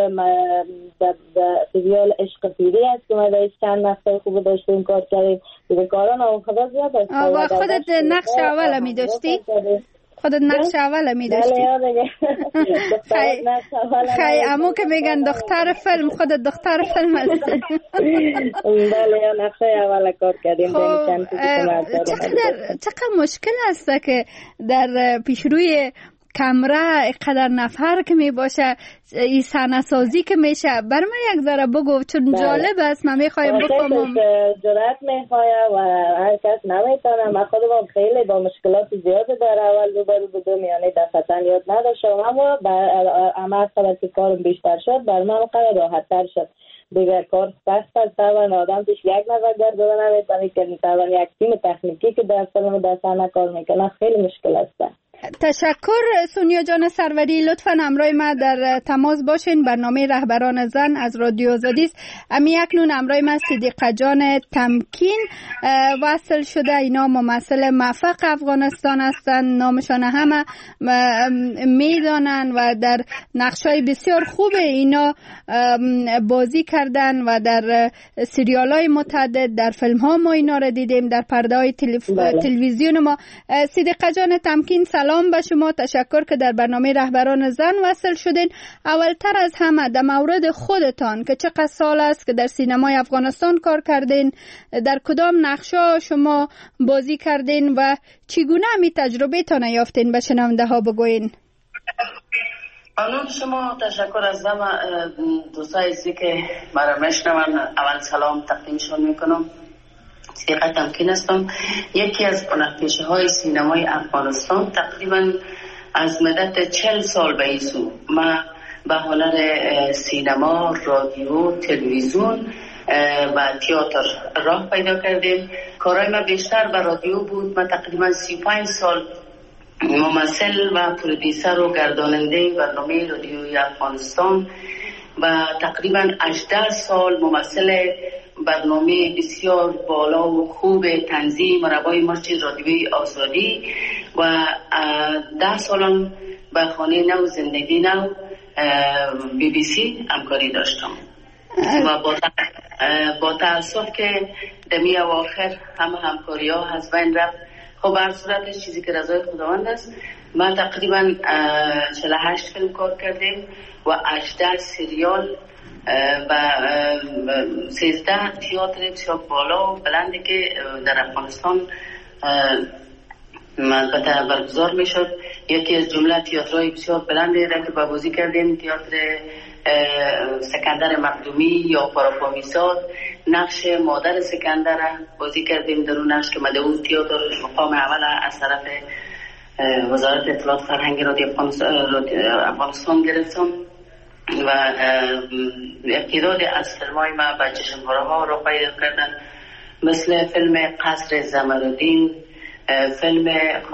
S3: سریال عشق پیری است که ما چند مقطع خوب داشتیم کار کردیم. دیگه کاران آخر زیاد است.
S23: و خودت نقش اول می داشتی؟ خودت نقش اول می داشتی؟ خیلی امو که میگن دختر فیلم، خودت دختر فیلم هستی.
S3: بله نقش اول کار کردیم.
S23: چقدر مشکل است که در پیشروی کمره اینقدر نفر که می باشه، این صحنه سازی که میشه، برای من یک ذره بگو چون جالب است. من میخوایم بفهمم.
S3: جرأت میخواد و هر کس نمیتونه. من خودم خیلی با مشکلات زیاد در اول روبرو بودم، یعنی دفعتا یاد نداشتم، اما عمل خبر که کارم بیشتر شد بر من خیلی راحت تر شد. دیگر کار سخت است، طبعا آدم پیش یک نفر گردو نمیتونه که طبعا یک تیم تکنیکی که در فیلم در صحنه کار میکنه خیلی مشکل است.
S23: تشکر سونیا جان سروری، لطفاً همراه ما در تماس باشین. برنامه رهبران زن از رادیو آزادی است. امی اکنون همراه ما صدیقه جان تمکین وصل شده. اینا ممثل موفق افغانستان هستند، نامشان همه میدانن و در نقشای بسیار خوب اینا بازی کردن و در سریال های متعدد، در فیلم ها ما اینا را دیدیم، در پرده های تلویزیون ما. صدیقه جان تمکین، سلام به شما. تشکر که در برنامه رهبران زن وصل شدین. اولتر از همه در مورد خودتان که چقدر سال است که در سینمای افغانستان کار کردین، در کدام نقشا شما بازی کردین و چگونه می تجربه تان یافتین به شنونده ها بگوین؟
S6: ممنون شما. تشکر از همه دوستایی که مرا میشنون. اول سلام تقدیمشون میکنم. صدیقه تمکین هستم، یکی از هنرپیشه های سینمای افغانستان. تقریبا از مدت 40 سال به این سو ما به هنر سینما، رادیو، تلویزیون و تئاتر راه پیدا کردیم. کارهای ما بیشتر به رادیو بود. من تقریبا 35 سال ممثل و پرودیسر و گرداننده برنامه رادیویی افغانستان و تقریبا 18 سال ممثل برنامه بسیار بالا و خوب تنظیم مربای مرچ رادیویی آزادی و 10 سالم به خانه نو زندگی نو BBC همکاری داشتم و با تأسف که دمی اواخر همکاری ها از بین رفت. خب هر صورتش چیزی که رضای خداوند است. من تقریبا 48 فیلم کار کردیم و 18 سریال و 13 تئاتر بسیار بالا و بلندی که در افغانستان البته برگزار میشد. یکی از جمله تئاترهای بسیار بلندی را که بازی کردیم تئاتر سکندر مقدومی یا پاراپامیزاد، نقش مادر سکندر را بازی کردیم. در اون نقش که مدعو تئاتر مقام اول از طرف وزارت اطلاعات فرهنگ رادیو افغانستان گرفتم و اقتداد از فیلمای ما به چشم‌ها را پیدا کردن، مثل فیلم قصر زمرالدین، فیلم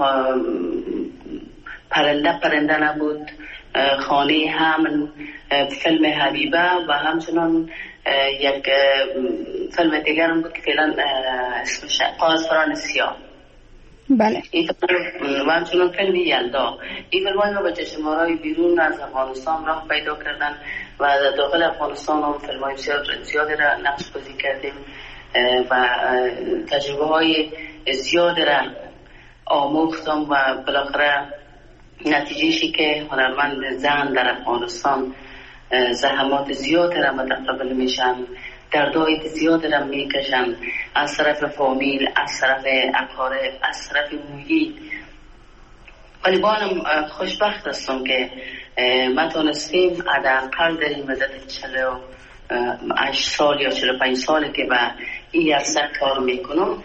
S6: پرنده نبود، خانه همن، فیلم حبیبه و همچنان یک فیلم دیگر هم بود که فعلا اسمش قاصران سیاه.
S23: بله.
S6: و همچنان فیلم یلدا. این فیلم های ما به چشم‌های بیرون از افغانستان راه پیدا کردن و در داخل افغانستان هم فیلم های بسیار زیادی را نقش بازی کردیم و تجربه های زیادی را آموختم و بالاخره نتیجهشی که هنرمند زن در افغانستان زحمات زیاد را متقبل میشن، دردهای زیاد را میکشن از طرف فامیل، از طرف اقارب، از طرف محیط. ولی بانم خوشبخت هستم که ما تونستیم حداقل در این مدت 48 سال یا 45 سالی که به این عرصه کار میکنم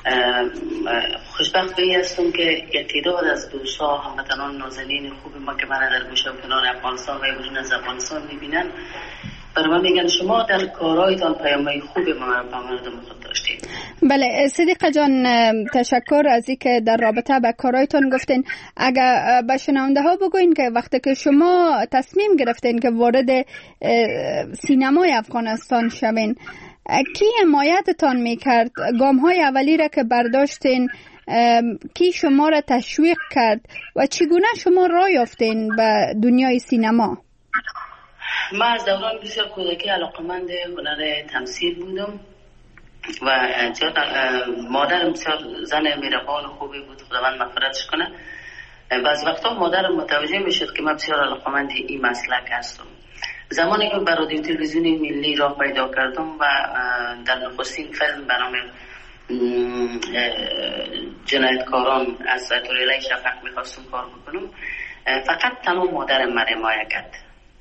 S6: خوشبخت به این هستم که یک تعداد از دوستا هموطنان نازنین خوب ما که من در گوشه و کنار افغانستان و بیرون از افغانستان میبینن برای من میگن شما در کارهایتان پیامهای خوب ما مردم خود داشتید.
S23: بله صدیقه جان، تشکر از اینکه در رابطه با کارهایتان گفتین. اگر به شنونده ها بگوین که وقتی که شما تصمیم گرفتین که وارد سینمای افغانستان شوین، کی حمایتتان میکرد؟ گام های اولی را که برداشتین کی شما را تشویق کرد و چگونه شما راه یافتین به دنیای سینما؟
S6: من از دوران بسیار کودکی علاقمند هنر تمثیل بودم و مادرم بسیار زن مهربان و خوبی بود، خداوند مغفرتش کنه. بعض وقتا مادرم متوجه میشد که من بسیار علاقمند این مسلک هستم. زمانی که بر رادیو تلویزیون ملی راه پیدا کردم و در نخستین فیلم به نام جنایتکاران از توریلای شفق میخواستم کار بکنم، فقط تنها مادرم من حمایت کرد.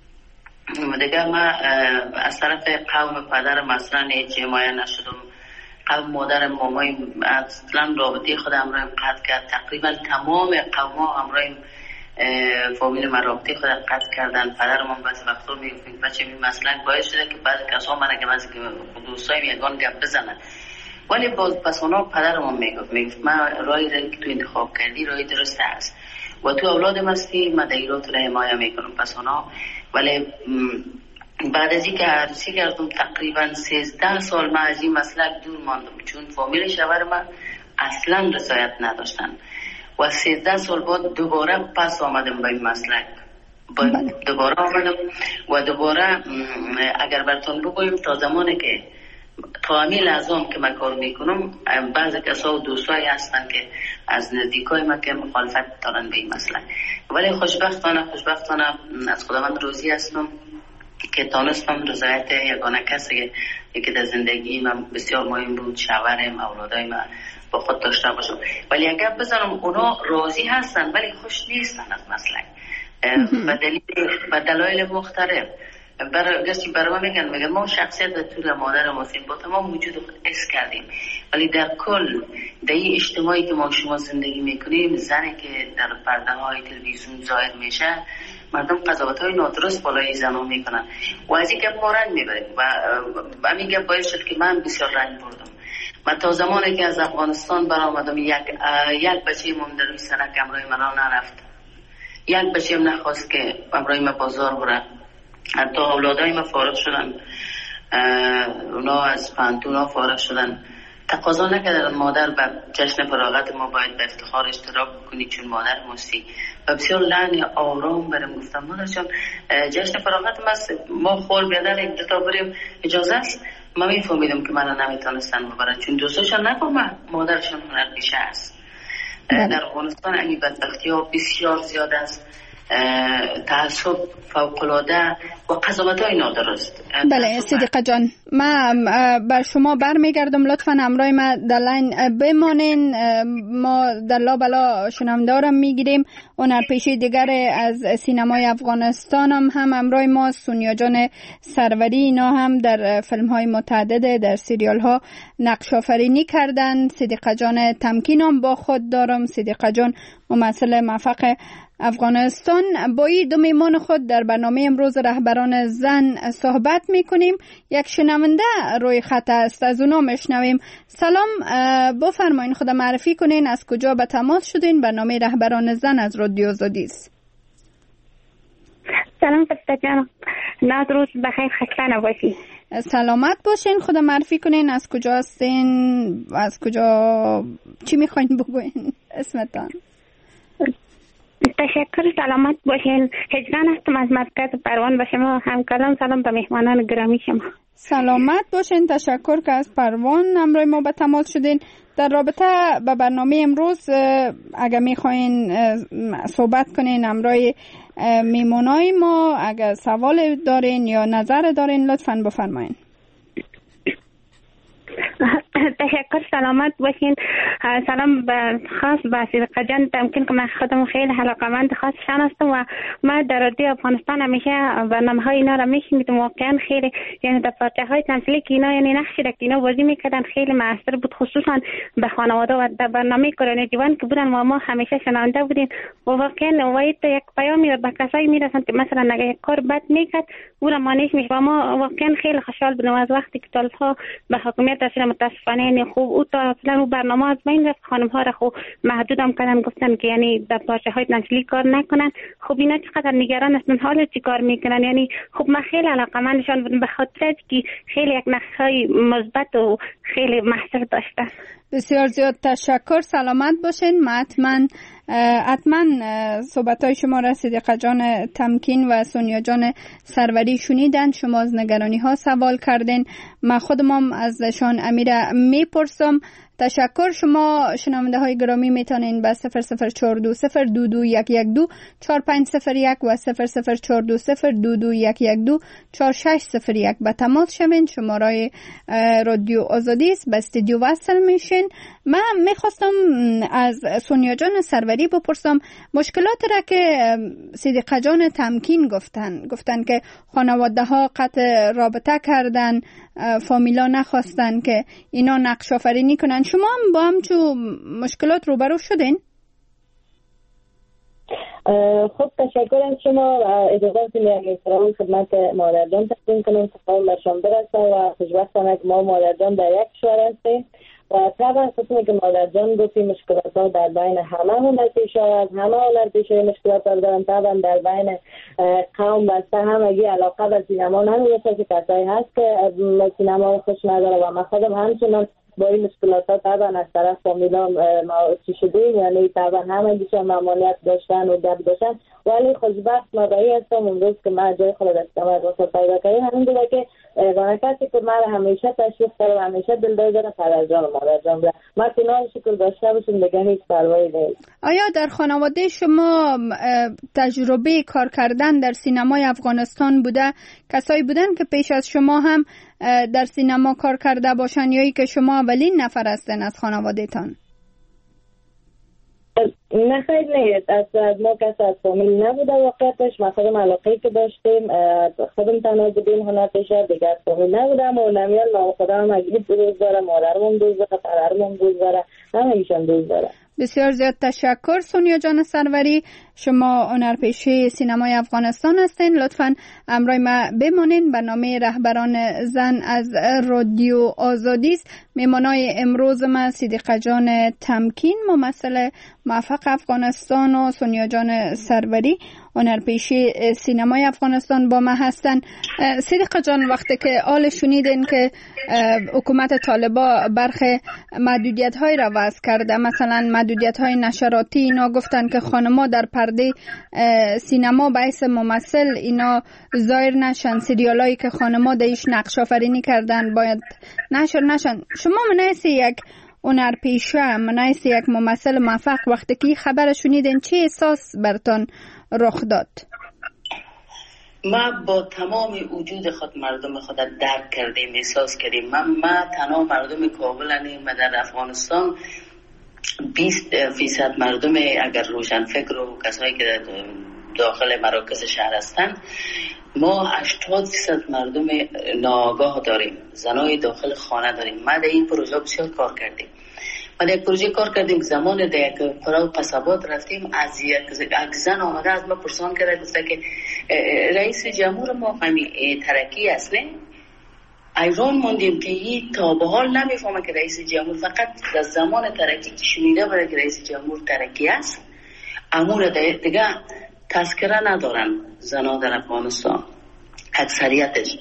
S6: دیگه ما از طرف قوم پدرم اصلا هیچ حمایت نشدم. قوم مادرم مامایم اصلا رابطه خود همراهیم قطع کرد. تقریبا تمام قوم ها همراهیم فامیل من رابطه خود قطع کردن. پدرم هم بعضی وقتا میگفت بچه این مسئله باعث شده که بعضی کسا من اگه بعضی دوستایم یگان گپ بزنن، ولی باز پس اونا پدرم هم میگفت من راهی که تو انتخاب کردی راهی درسته است و تو اولادم هستی، من دیرات رو حمایت میکنم. پس اونا ولی بعد از اینکه عروسی کردم تقریبا 13 سال من از این مسلک دور ماندم، چون فامیل شوهر من اصلا رضایت نداشتن و 13 سال بعد دوباره پس آمدم به این مسلک. دوباره آمدم و دوباره اگر براتون بگویم تا زمانی که کامل از اون که من کار میکنم بعضی کسا و دوستایی هستن که از نزدیکای من که مخالفت دارن به این مسئله، ولی خوشبختانه از خداوند راضی هستم که تانستم رضایت یگانه کسی که در زندگی من بسیار مهم بود، شوهرم، اولادای من با خود داشته باشم. ولی اگر بزنم اونا راضی هستن ولی خوش نیستن از مسئله به دلایل مختلف. برای ما میگن ما شخصیت طول مادر مسلم با تمام وجود خود حس کردیم، ولی در کل در این اجتماعی که ما شما زندگی میکنیم، زنی که در پرده های تلویزیون ظاهر میشه، مردم قضاوت های نادرست بالای زنان میکنن و از این گپ ما رنج میبریم و همین گپ باعث شد که من بسیار رنج بردم. من تا زمانی که از افغانستان برآمدم یک بچه من در روی سرک امرای من نرفت، یک بچه هم نخواست که امرای من بازار بره. حتی اولادای ما فارغ شدن، اونا از پانتونا فارغ شدن، تقاضا نکردن مادر به جشن فراغت ما باید به افتخار اشتراک بکنی چون مادر مستی و بسیار لحن آرام برم گفتم مادر جان جشن فراغت ما خور بیادر یک دوتا بریم اجازه است. ما میفهمیدم که من نمیتونستن ببرن چون دوستاشان نفهمه مادرشان هنر بیشه است. در افغانستان این بدبختی ها بسیار زیاد است، تعصب فوق‌العاده و قضاوت های نادرست.
S23: بله صدیقه جان، من بر شما برمیگردم، لطفا همراه ما در لاین بمانین. ما در لابلا شنوندارم میگیریم. هنرپیشه دیگر از سینمای افغانستان هم همراه ما، سونیا جان سروری. اینا هم در فیلم های متعدد در سریال ها نقش آفرینی کردن. صدیقه جان تمکین هم با خود دارم. صدیقه جان ممثل موفق افغانستان. با این دو میمان خود در برنامه امروز رهبران زن صحبت میکنیم. یک شنونده روی خط است، از اونا میشنویم. سلام، بفرمایین خود معرفی کنین، از کجا به تماس شدین؟ برنامه رهبران زن از رادیو آزادی است.
S4: سلام فرشته جان، ناز روز بخیر، خسته نباشی.
S23: سلامت باشین، خود معرفی کنین، از کجا هستین، از کجا، چی میخواین بگوین، اسمتان؟
S4: تشکر، سلامت باشین. هجران هستم از مرکز پروان. به شما همکاران سلام، به مهمانان گرامی شما.
S23: سلامت باشین، تشکر که از پروان همراه ما به تماس شدین. در رابطه به برنامه امروز اگر میخواین صحبت کنین همراه میمونای ما، اگر سوال دارین یا نظر دارین لطفاً بفرمایین.
S4: تشکر، سلامت باشین. سلام خاص به صدیقه جان تمکین که من خودم خیلی علاقه‌مند خاصشان هستم و من در رادیو افغانستان همیشه برنامه‌های اینا را میشنیدم. واقعا خیلی یعنی در پارچه‌های تمثیلی که اینا یعنی نقشی که اینا بازی میکردن خیلی موثر بود، خصوصا به خانواده و در برنامه کورن جوان که بودن و ما همیشه شنونده بودیم و واقعا وایت یک پیامی به کسایی میرسند که مثلا اگه یک کار بد میکرد او را مانعش میشه و ما واقعا خیلی خوشحال بودیم از وقتی که طالب‌ها به حکومت رسیدن. متاسفانه یعنی خوب او تا اصلا او برنامه از بین رفت، خانم‌ها را خوب محدود هم کردن، گفتن که یعنی در پارچه‌های تمثیلی کار نکنن. خب اینا چقدر نگران هستن حالا چی کار میکنن. یعنی خب من خیلی علاقه‌مندشان بودم به خاطر که خیلی یک نقش‌های مثبت و خیلی موثر داشتن.
S23: بسیار زیاد تشکر، سلامت باشین. حتما صحبت‌های شما را صدیقه جان تمکین و سونیا جان سروری شنیدن. شما از نگرانی ها سوال کردین، من خودم هم ازشان امیره میپرسم. تشکر. شما شنونده های گرامی میتونین به 0042022112450 و 0042022112461 به تماس شوین. شماره رادیو آزادی است. به استودیو وصل میشین. من میخواستم از سونیا جان سروری بپرسم مشکلات را که صدیقه جان تمکین گفتن که خانواده ها قطع رابطه کردن، فامیلا نخواستن که اینا نقش آفرینی کنن. شما هم با همچو مشکلات روبرو شدین؟
S3: خب تشکر از شما و اجازه بدید یک احترام خدمت مادر جان تقدیم کنم که قول برشان برسه و خوشبختانه که ما مادر جان در یک کشور هستیم و طبعا خصوصی که مادر جان گفتی مشکلات ها در بین همه هنر پیشه از همه هنر پیشه مشکلات ها دارن. طبعا در بین قوم بسته همگی علاقه به سینما نمیرسه که کسایی هست که سینما خوش نداره و من خودم همچنان با این مشکلات ها طبعا از طرف فامیلا ما چی شدیم، یعنی طبعا همگیشان ممانعت داشتن و گپ داشتن، ولی خوشبخت مادری هستم امروز که من جای خود استماعت واسه پیدا کردیم. همین دیگه که کسی که من همیشه تشویق کرده و همیشه دلداری داره پدر جان و مادر جان بوده. من کنار شکل داشته باشیم دیگه هیچ پروایی نیست.
S23: آیا در خانواده شما تجربه کار کردن در سینمای افغانستان بوده؟ کسایی بودن که پیش از شما هم در سینما کار کرده باشن یا ای که شما اولین نفر هستن از خانواده تان؟
S3: نه خیلی نیست. از ما کسی از فامیل نبوده واقعیتش. ما خودم علاقه‌ای که داشتیم خودم تنها بودیم هنر پیشه، دیگه از فامیل نبودم. اولمیان ما خودم اگه دوست داره، مادرم دوست داره، پدرم دوست داره، همه ایشان دوست داره.
S23: بسیار زیاد تشکر سونیا جان سروری. شما هنرپیشه سینمای افغانستان هستین. لطفاً همراه ما بمانین. برنامه رهبران زن از رادیو آزادی است. میمانای امروز ما صدیقه جان تمکین ممثل موفق افغانستان و سونیا جان سروری هنرپیشه سینمای افغانستان با ما هستن. صدیقه جان وقتی که آل شنیدین که حکومت طالبا برخی محدودیت های را وضع کرده، مثلا محدودیت های نشراتی، اینا گفتن که خانما در پرده سینما باعث ممثل اینا ظاهر نشن، سریال هایی که خانما دیش نقش آفرینی کردن باید نشر نشن. شما منایسی یک هنرپیشه، منایسی یک ممثل موفق وقتی که خبر شنیدین چه احساس برتان رخ داد؟
S6: ما با تمام وجود خود مردم خود درک کردیم، احساس کردیم. ما تنها مردم کابل هستیم و در افغانستان 20% مردم اگر روشن فکر و کسایی که داخل مراکز شهر هستند، ما 80% مردم ناآگاه داریم، زنای داخل خانه داریم. ما در این پروژه بسیار کار کردیم. ما در یک پروژه کار کردیم زمان در یک پراو قصبات رفتیم، از یک زن آمده از ما پرسان کرده، گفته که رئیس جمهور ما ترکی است نه؟ ایران موندیم که این تا به حال نمیفهمه که رئیس جمهور، فقط در زمان ترکی که شنیده بوده که رئیس جمهور ترکی است. امور دیگه تذکره ندارن زنان در افغانستان، اکثریتش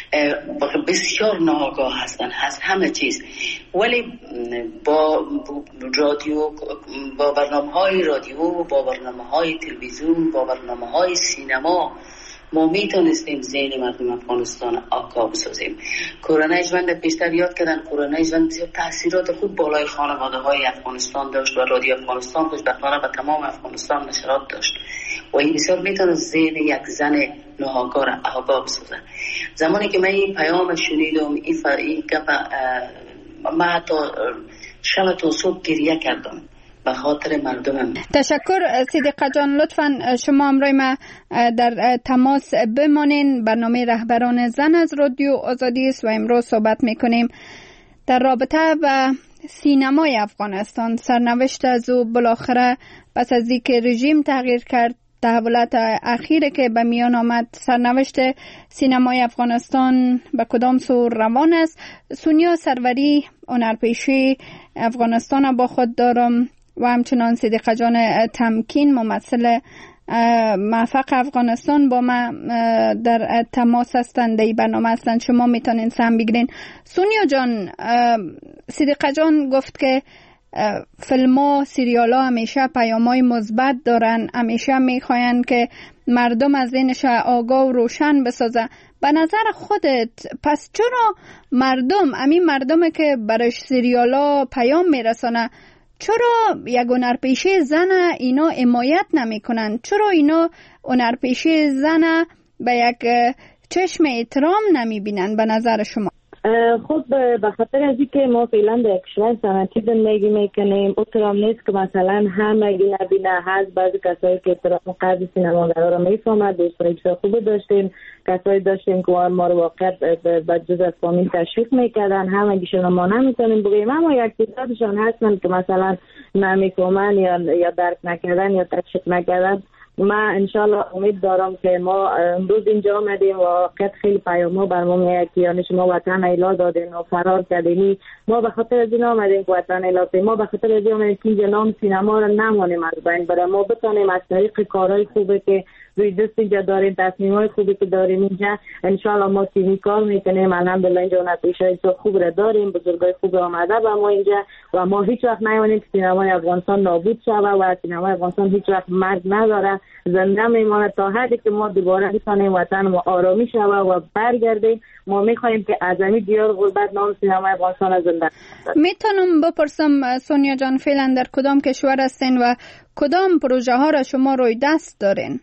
S6: بسیار ناآگاه هستن از همه چیز. ولی با رادیو، با برنامه‌های رادیو، با برنامه‌های تلویزیون، با برنامه‌های سینما ما میتونستیم ذهن مردم افغانستان آگاه بسازیم. کرونا جوند بیشتر یاد کردن. کرونا جوند بسیار تاثیرات خوب بالای خانواده‌های افغانستان داشت و رادیو افغانستان خوشبختانه به تمام افغانستان نشرات داشت و این بسیار میتونه ذهن یک زن ناآگاه را آگاه بسازه. زمانی که من این پیام شنیدم، این گپ، من حتی شب تا صبح گریه کردم به خاطر مردمم.
S23: تشکر صدیقه جان. لطفاً شما همراه ما در تماس بمانین. برنامه رهبران زن از رادیو آزادی است و امروز صحبت میکنیم در رابطه با سینمای افغانستان. سرنوشت از او بالاخره پس از اینکه رژیم تغییر کرد، تحولات اخیره که به میان آمد، سرنوشت سینمای افغانستان به کدام سو روان است؟ سونیا سروری هنرپیشه افغانستان با خود دارم و همچنان صدیقه جان تمکین ممثل موفق افغانستان با ما در تماس هستند، در برنامه هستند. شما میتونین سهم بگیرین. سونیا جان، صدیقه جان گفت که فیلم ها، سریال ها همیشه پیام‌های مثبت دارن، همیشه میخواین که مردم از ذهنش آگاه و روشن بسازه. به نظر خودت پس چرا مردم که برای سریالا پیام میرسانه، چرا یک هنرپیشه زن اینا حمایت نمیکنن؟ چرا اینا هنرپیشه زن به یک چشم احترام نمیبینن به نظر شما؟
S3: خب به خاطر از اینکه ما فعلا در کشور صنعتی زندگی میکنیم، احترام نیست که مثلا همه نبینه. هست بعضی کسایی که احترام قدر سینماگرها را میفهمد. دوستای خوب داشتیم، کسایی داشتیم که ما رو واقعا به جز از فامیل تشویق میکردن. همگیشون ما نمیتونیم بگیم، اما یک تعدادشان هستن که مثلا نمیفهمن یا درک نکردن یا تشویق نکردن. من انشالله امید دارم که ما امروز اینجا آمدیم و واقعا خیلی پیام‌ها بر ما میاد که یعنی شما وطن ایلا دادین و فرار کردین. ما به خاطر از این آمدیم که وطن ایلا دادیم. ما به خاطر از این آمدیم که اینجا نام سینما رو نمانیم از بین بره. ما بتونیم از طریق کارهای خوبه که روی دست اینجا داریم، تصمیم‌های خوبی که داریم اینجا، انشالله ما تیمی کار میکنیم. الحمدلله اینجا نتیجه‌های خوب را داریم، بزرگای خوب آمده و ما اینجا و ما هیچ وقت نمی‌مونیم که سینمای افغانستان نابود شود و سینمای افغانستان هیچ وقت مرگ نداره، زنده میمونه تا حدی که ما دوباره بتونیم وطن ما آرامی شود و برگردیم. ما می‌خوایم که از این دیار غربت نام سینمای افغانستان زنده.
S23: میتونم بپرسم سونیا جان فعلا در کدام کشور هستین و کدام پروژه ها را شما روی دست دارین؟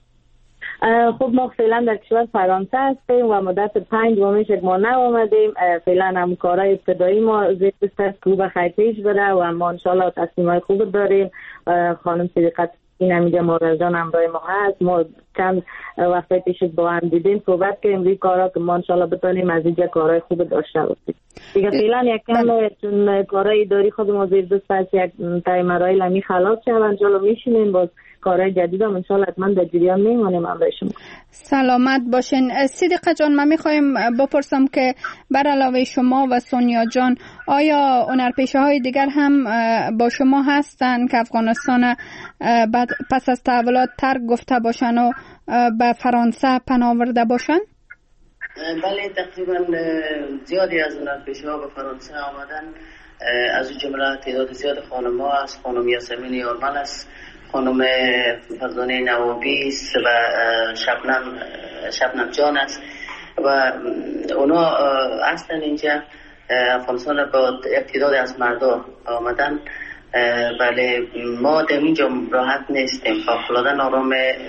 S3: خب ما فعلا در کشور فرانسه هستیم و مدت 5 ماه ما نیامدیم. فعلا هم کارهای ابتدایی ما زیر دست است که به خیر پیش بره و ما انشالله تصمیمات خوب داریم. خانم صدیقه این همیجا مارجان همراه ما هست. ما چند وقت پیش با هم دیدیم، صحبت کردیم روی کارها که ما انشالله بتونیم از اینجا کارهای خوب داشته باشیم. دیگه فعلا یکم چون کارهای اداری خود ما زیر دست است، یک تایمرهای لمی خلاص شد انشالله میشینیم باز کارهای جدید هم انشالله حتما در جریان میمونیم هم شما.
S23: سلامت باشین. صدیقه جان من میخوایم بپرسم که بر علاوه شما و سونیا جان آیا هنرپیشه های دیگر هم با شما هستن که افغانستان پس از تحولات ترک گفته باشن و به فرانسه پناه برده باشن؟
S6: بله تقریبا زیادی از هنرپیشه ها به فرانسه آمدن. از جمله تعداد زیاد خانم ها است. خانم یاسمین یارمل است، خانم فرزانه نوابی و شبنم جان است و اونا اصلا اینجا افغانستان با تعداد از مردا آمدن. بله ما در اینجا راحت نیستیم، فوق‌العاده نارام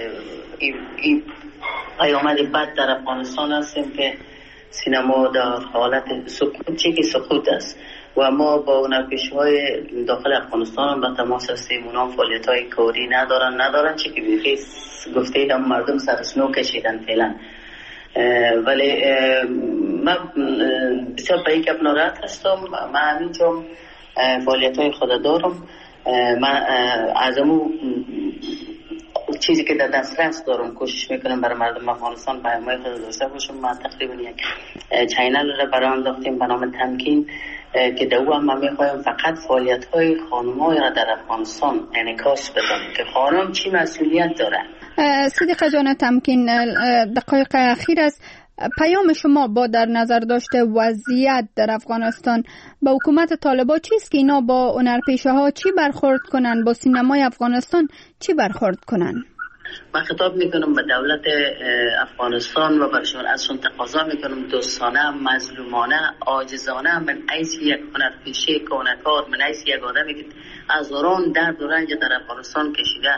S6: این پیامد بد در افغانستان هستیم که سینما در حالت سقوط است و ما با هنرپیشه‌های داخل افغانستان به تماس هستیم. اونا فعالیت‌های کاری ندارن چه که بیخی گفته هم مردم سرسنو کشیدن فعلا. ولی من بسیار به یک ناراحت هستم. من همینجا فعالیت‌های خود دارم. من از اون چیزی که در دسترس دارم کوشش میکنم برای مردم افغانستان پیام‌های خود داشته باشم. ما تقریبا یک چینل را برای انداختیم به نام تمکین که در او هم میخوایم فقط فعالیت‌های خانم‌های را در افغانستان انعکاس بدم که خانم چی مسئولیت داره.
S23: صدیقه جان تمکین دقایق اخیر است. پیام شما با در نظر داشته وضعیت در افغانستان با حکومت طالبان چیست که اینا با هنرپیشه ها چی برخورد کنن، با سینمای افغانستان چی برخورد کنن؟
S6: من خطاب میکنم به دولت افغانستان و برشون ازشون تقاضا میکنم دوستانه، مظلومانه، عاجزانه من حیث یک هنرپیشه کانکار، من حیث یک آدمی که از دوران درد و رنج در افغانستان کشیده،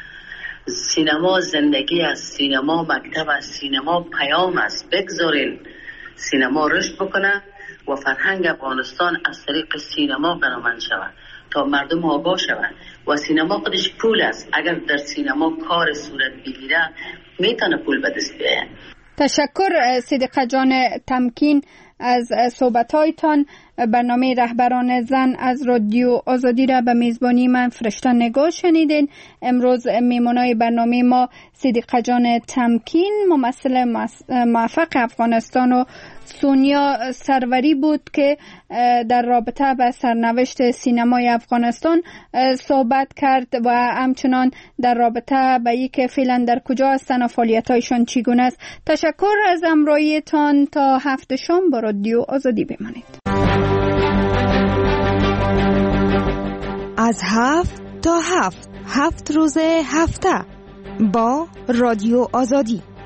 S6: سینما زندگی است، سینما مکتب است، سینما پیام است. بگذارین سینما رشد بکنه و فرهنگ افغانستان از طریق سینما قرمند شود تا مردم آگاه شوند و سینما خودش پول است. اگر در سینما کار صورت بگیره میتونه پول به دست بیاره.
S23: تشکر صدیقه جان تمکین از صحبت‌هایتان. برنامه رهبران زن از رادیو آزادی را به میزبانی من فرشته نگاه شنیدین. امروز میمونای برنامه ما صدیقه جان تمکین ممثل موفق افغانستان و سونیا سروری بود که در رابطه به سرنوشت سینمای افغانستان صحبت کرد و همچنان در رابطه به اینکه فعلا در کجا هستن و فعالیت‌هایشان چگونه است. تشکر از همراهیتان. تا هفته شام با رادیو آزادی بمانید.
S8: از 7 تا 7 روز هفته با رادیو آزادی.